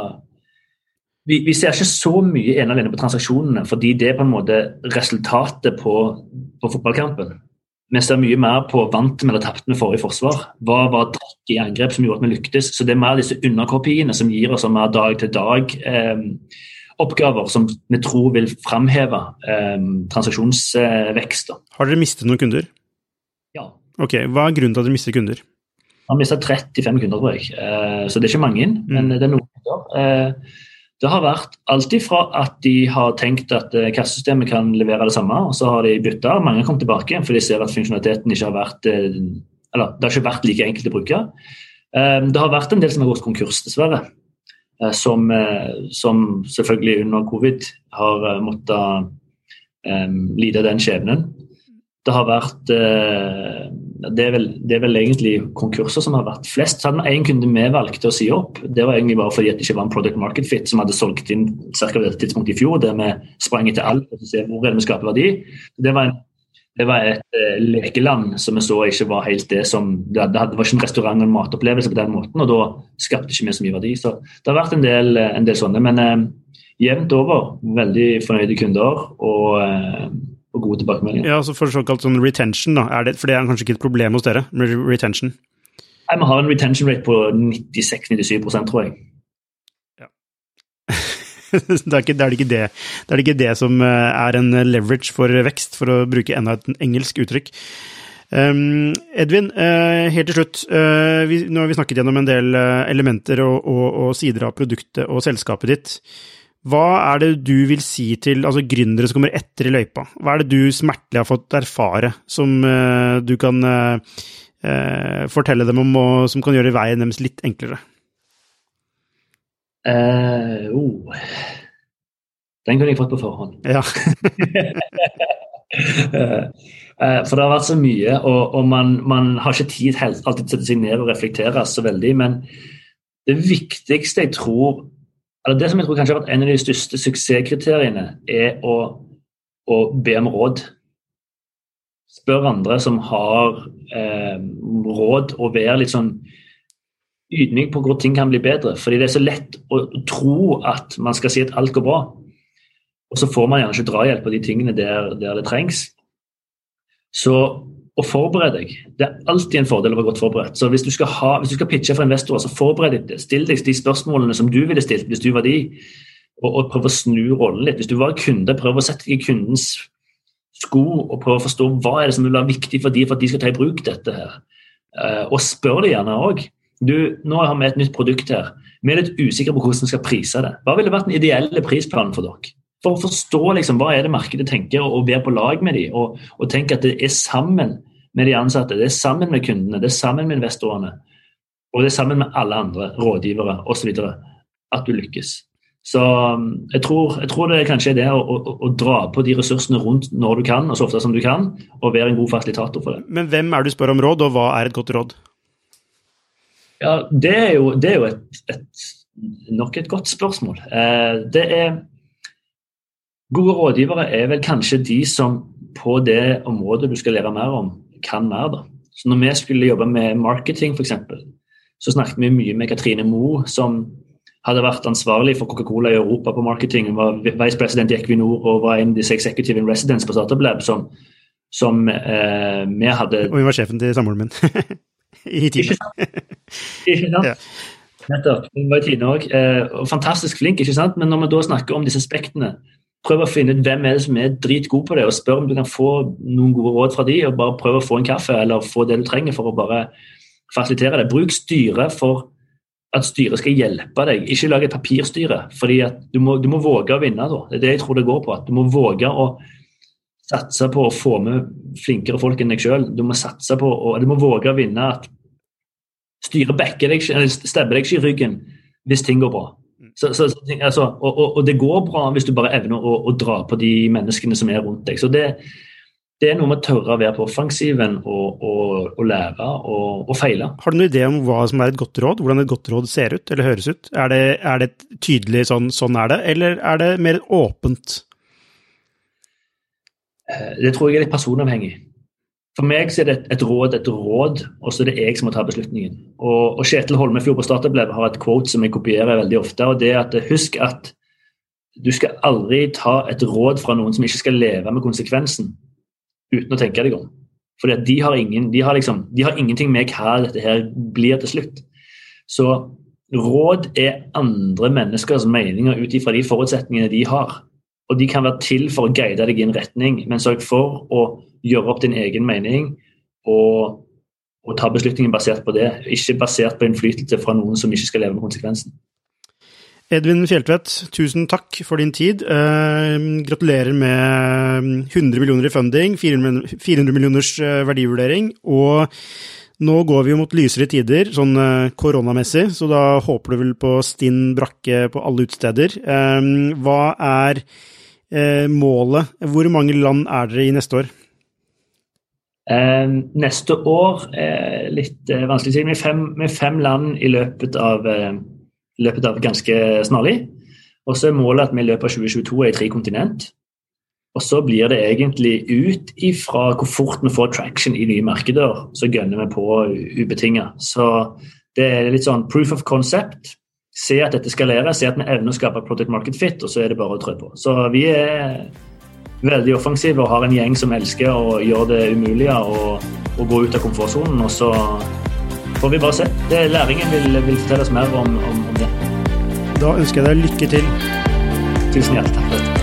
vi ser ikke så mye ene alene på transaksjonene, fordi det er på en måte resultatet på fotballkampen. Vi ser mye mer på vant vi eller tapt med forrige forsvar. Hva var trekk i angrep som gjorde at vi lyktes? Så det er mer disse underkopiene som gir oss mer dag-til-dag oppgaver som vi tror vil fremheve transaksjonsvekst. Har dere mistet noen kunder? Ja. Ok, hva er grunnen til at dere mister kunder? Vi har mistet 35 kunder, tror jeg. Så det er ikke mange inn, men det er noen kunder. Det har vært alltid fra at de har tenkt at kassesystemet kan levere det samme, og så har de byttet. Mange har kommet tilbake, for de ser at funksjonaliteten ikke har vært, eller det har ikke vært like enkelt å bruke. Det har vært en del som har gått konkurs, dessverre. som selvfølgelig under covid har måttet lide den skjebnen. Det har vært det er vel egentlig konkurser som har vært flest. Så hadde vi en kunde vi valgte å si opp. Det var egentlig bare fordi at det ikke var en product market fit som hadde solgt inn cirka ved dette tidspunktet i fjor, der vi sprang etter alt og se hvor vi skaper verdi. Det var et lekeland som vi så ikke var helt det som det var ikke en restaurant og en matopplevelse på den måten, og da skapte ikke vi så mye verdi. Så det har vært en del sånne, men jevnt over veldig fornøyde kunder og gode tilbakemeldinger. Ja, så for såkalt sånn retention da, for det kanskje ikke et problem hos dere, med retention? Nei, vi har en retention rate på 96-97%, tror jeg. Det er ikke det som er en leverage for vekst, for å bruke enda et engelsk uttrykk. Edvin, helt til slutt, nå har vi snakket gjennom en del elementer og sider av produktet og selskapet ditt. Hva er det du vil si til gründere som kommer etter i løypa? Hva er det du smertelig har fått erfare som du kan fortelle dem om, og som kan gjøre veien deres litt enklere? Den kunne jeg fått på forhånd. Ja. For det har vært så mye, og man har ikke tid alltid til å sette seg ned og reflektere så veldig, men det viktigste jeg tror, eller det som jeg tror kanskje har vært en av de største suksesskriteriene, er å be om råd. Spør andre som har råd, og være litt sånn ydmyk på hvor ting kan bli bedre, fordi det er så lett å tro at man skal si at alt går bra, og så får man gjerne ikke drahjelp på de tingene der det trengs. Så å forberede deg, det er alltid en fordel å være godt forberedt. Så hvis du skal pitche for investorer, så forbered deg, still deg de spørsmålene som du ville stilt hvis du var de, og prøv å snu rollen litt. Hvis du var kunde, prøv å sette deg i kundens sko, og prøv å forstå hva er det som vil være viktig for at de skal ta i bruk dette her. Og spør det gjerne også. Nå har vi et nytt produkt her. Vi er litt usikre på hvordan vi skal prise det. Hva ville vært den ideelle prisplanen for dere? For å forstå hva er det markedet tenker, og være på lag med dem, og tenke at det er sammen med de ansatte, det er sammen med kundene, det er sammen med investorene, og det er sammen med alle andre rådgivere og så videre, at du lykkes. Så jeg tror det kanskje er det å dra på de ressursene rundt når du kan, og så ofte som du kan, og være en god fasilitator for det. Men hvem er du spør om råd, og hva er et godt råd? Ja, det er jo nok et godt spørsmål. Gode rådgivere er vel kanskje de som på det området du skal lære mer om, kan mer da. Så når vi skulle jobbe med marketing for eksempel, så snakket vi mye med Katrine Moe, som hadde vært ansvarlig for Coca-Cola i Europa på marketing, var vice president i Equinor og var en av disse executive in residence på Startup Lab, som vi hadde... Og vi var sjefen til samboeren min. I tiden. Ikke sant? Ja. Nettopp, hun var i tiden også. Fantastisk flink, ikke sant? Men når vi da snakker om disse aspektene, prøv å finne ut hvem er det som er dritgod på det, og spør om du kan få noen gode råd fra de, og bare prøve å få en kaffe, eller få det du trenger for å bare fasilitere det. Bruk styret for at styret skal hjelpe deg. Ikke lage et papirstyre, fordi at du må våge å vinne da. Det er det jeg tror det går på, at du må våge å satse på å få med flinkere folk enn deg selv. Du må satse på, og du må våge å vinne at styret backer deg, eller stabber deg ikke i ryggen hvis ting går bra. Og det går bra hvis du bare evner å dra på de menneskene som er rundt deg. Så det er noe med å tørre å være på offensiven og lære og feile. Har du noen idé om hva som er et godt råd? Hvordan et godt råd ser ut eller høres ut? Er det tydelig sånn er det, eller er det mer åpent? Det tror jeg er litt personavhengig. For meg så er det et råd, og så er det jeg som må ta beslutningen. Og Kjetil Holmefjord på Startup Lab har et quote som jeg kopierer veldig ofte, og det er at husk at du skal aldri ta et råd fra noen som ikke skal leve med konsekvensen uten å tenke deg om. For de har ingenting med hva dette her blir til slutt. Så råd er andre menneskers meninger ut ifra de forutsetningene de har. Og de kan være til for å guide deg i en retning, men sørg for å gjøre opp din egen mening og ta beslutningen basert på det, ikke basert på innflytelse fra noen som ikke skal leve med konsekvensen. Edvin Fjeldtvedt, tusen takk for din tid. Gratulerer med 100 millioner i funding, 400 millioners verdivurdering, og Nå går vi jo mot lysere tider, sånn koronamessig, så da håper du vel på stinn brakke på alle utesteder. Hva målet? Hvor mange land dere i neste år? Neste år litt vanskelig å si. Vi er 5 land i løpet av ganske snarlig. Og så målet at vi i løpet av 2022 i 3 kontinent. Og så blir det egentlig ut ifra hvor fort vi får traction i nye markeder, så gønner vi på ubetinget. Så det litt sånn proof of concept. Se at dette skalerer, se at vi evner å skape product market fit, og så det bare å trø på. Så vi veldig offensive og har en gjeng som elsker å gjøre det umulige og gå ut av komfortzonen, og så får vi bare se. Læringen vil fortelle oss mer om det. Da ønsker jeg deg lykke til. Tusen hjertelig takk for det.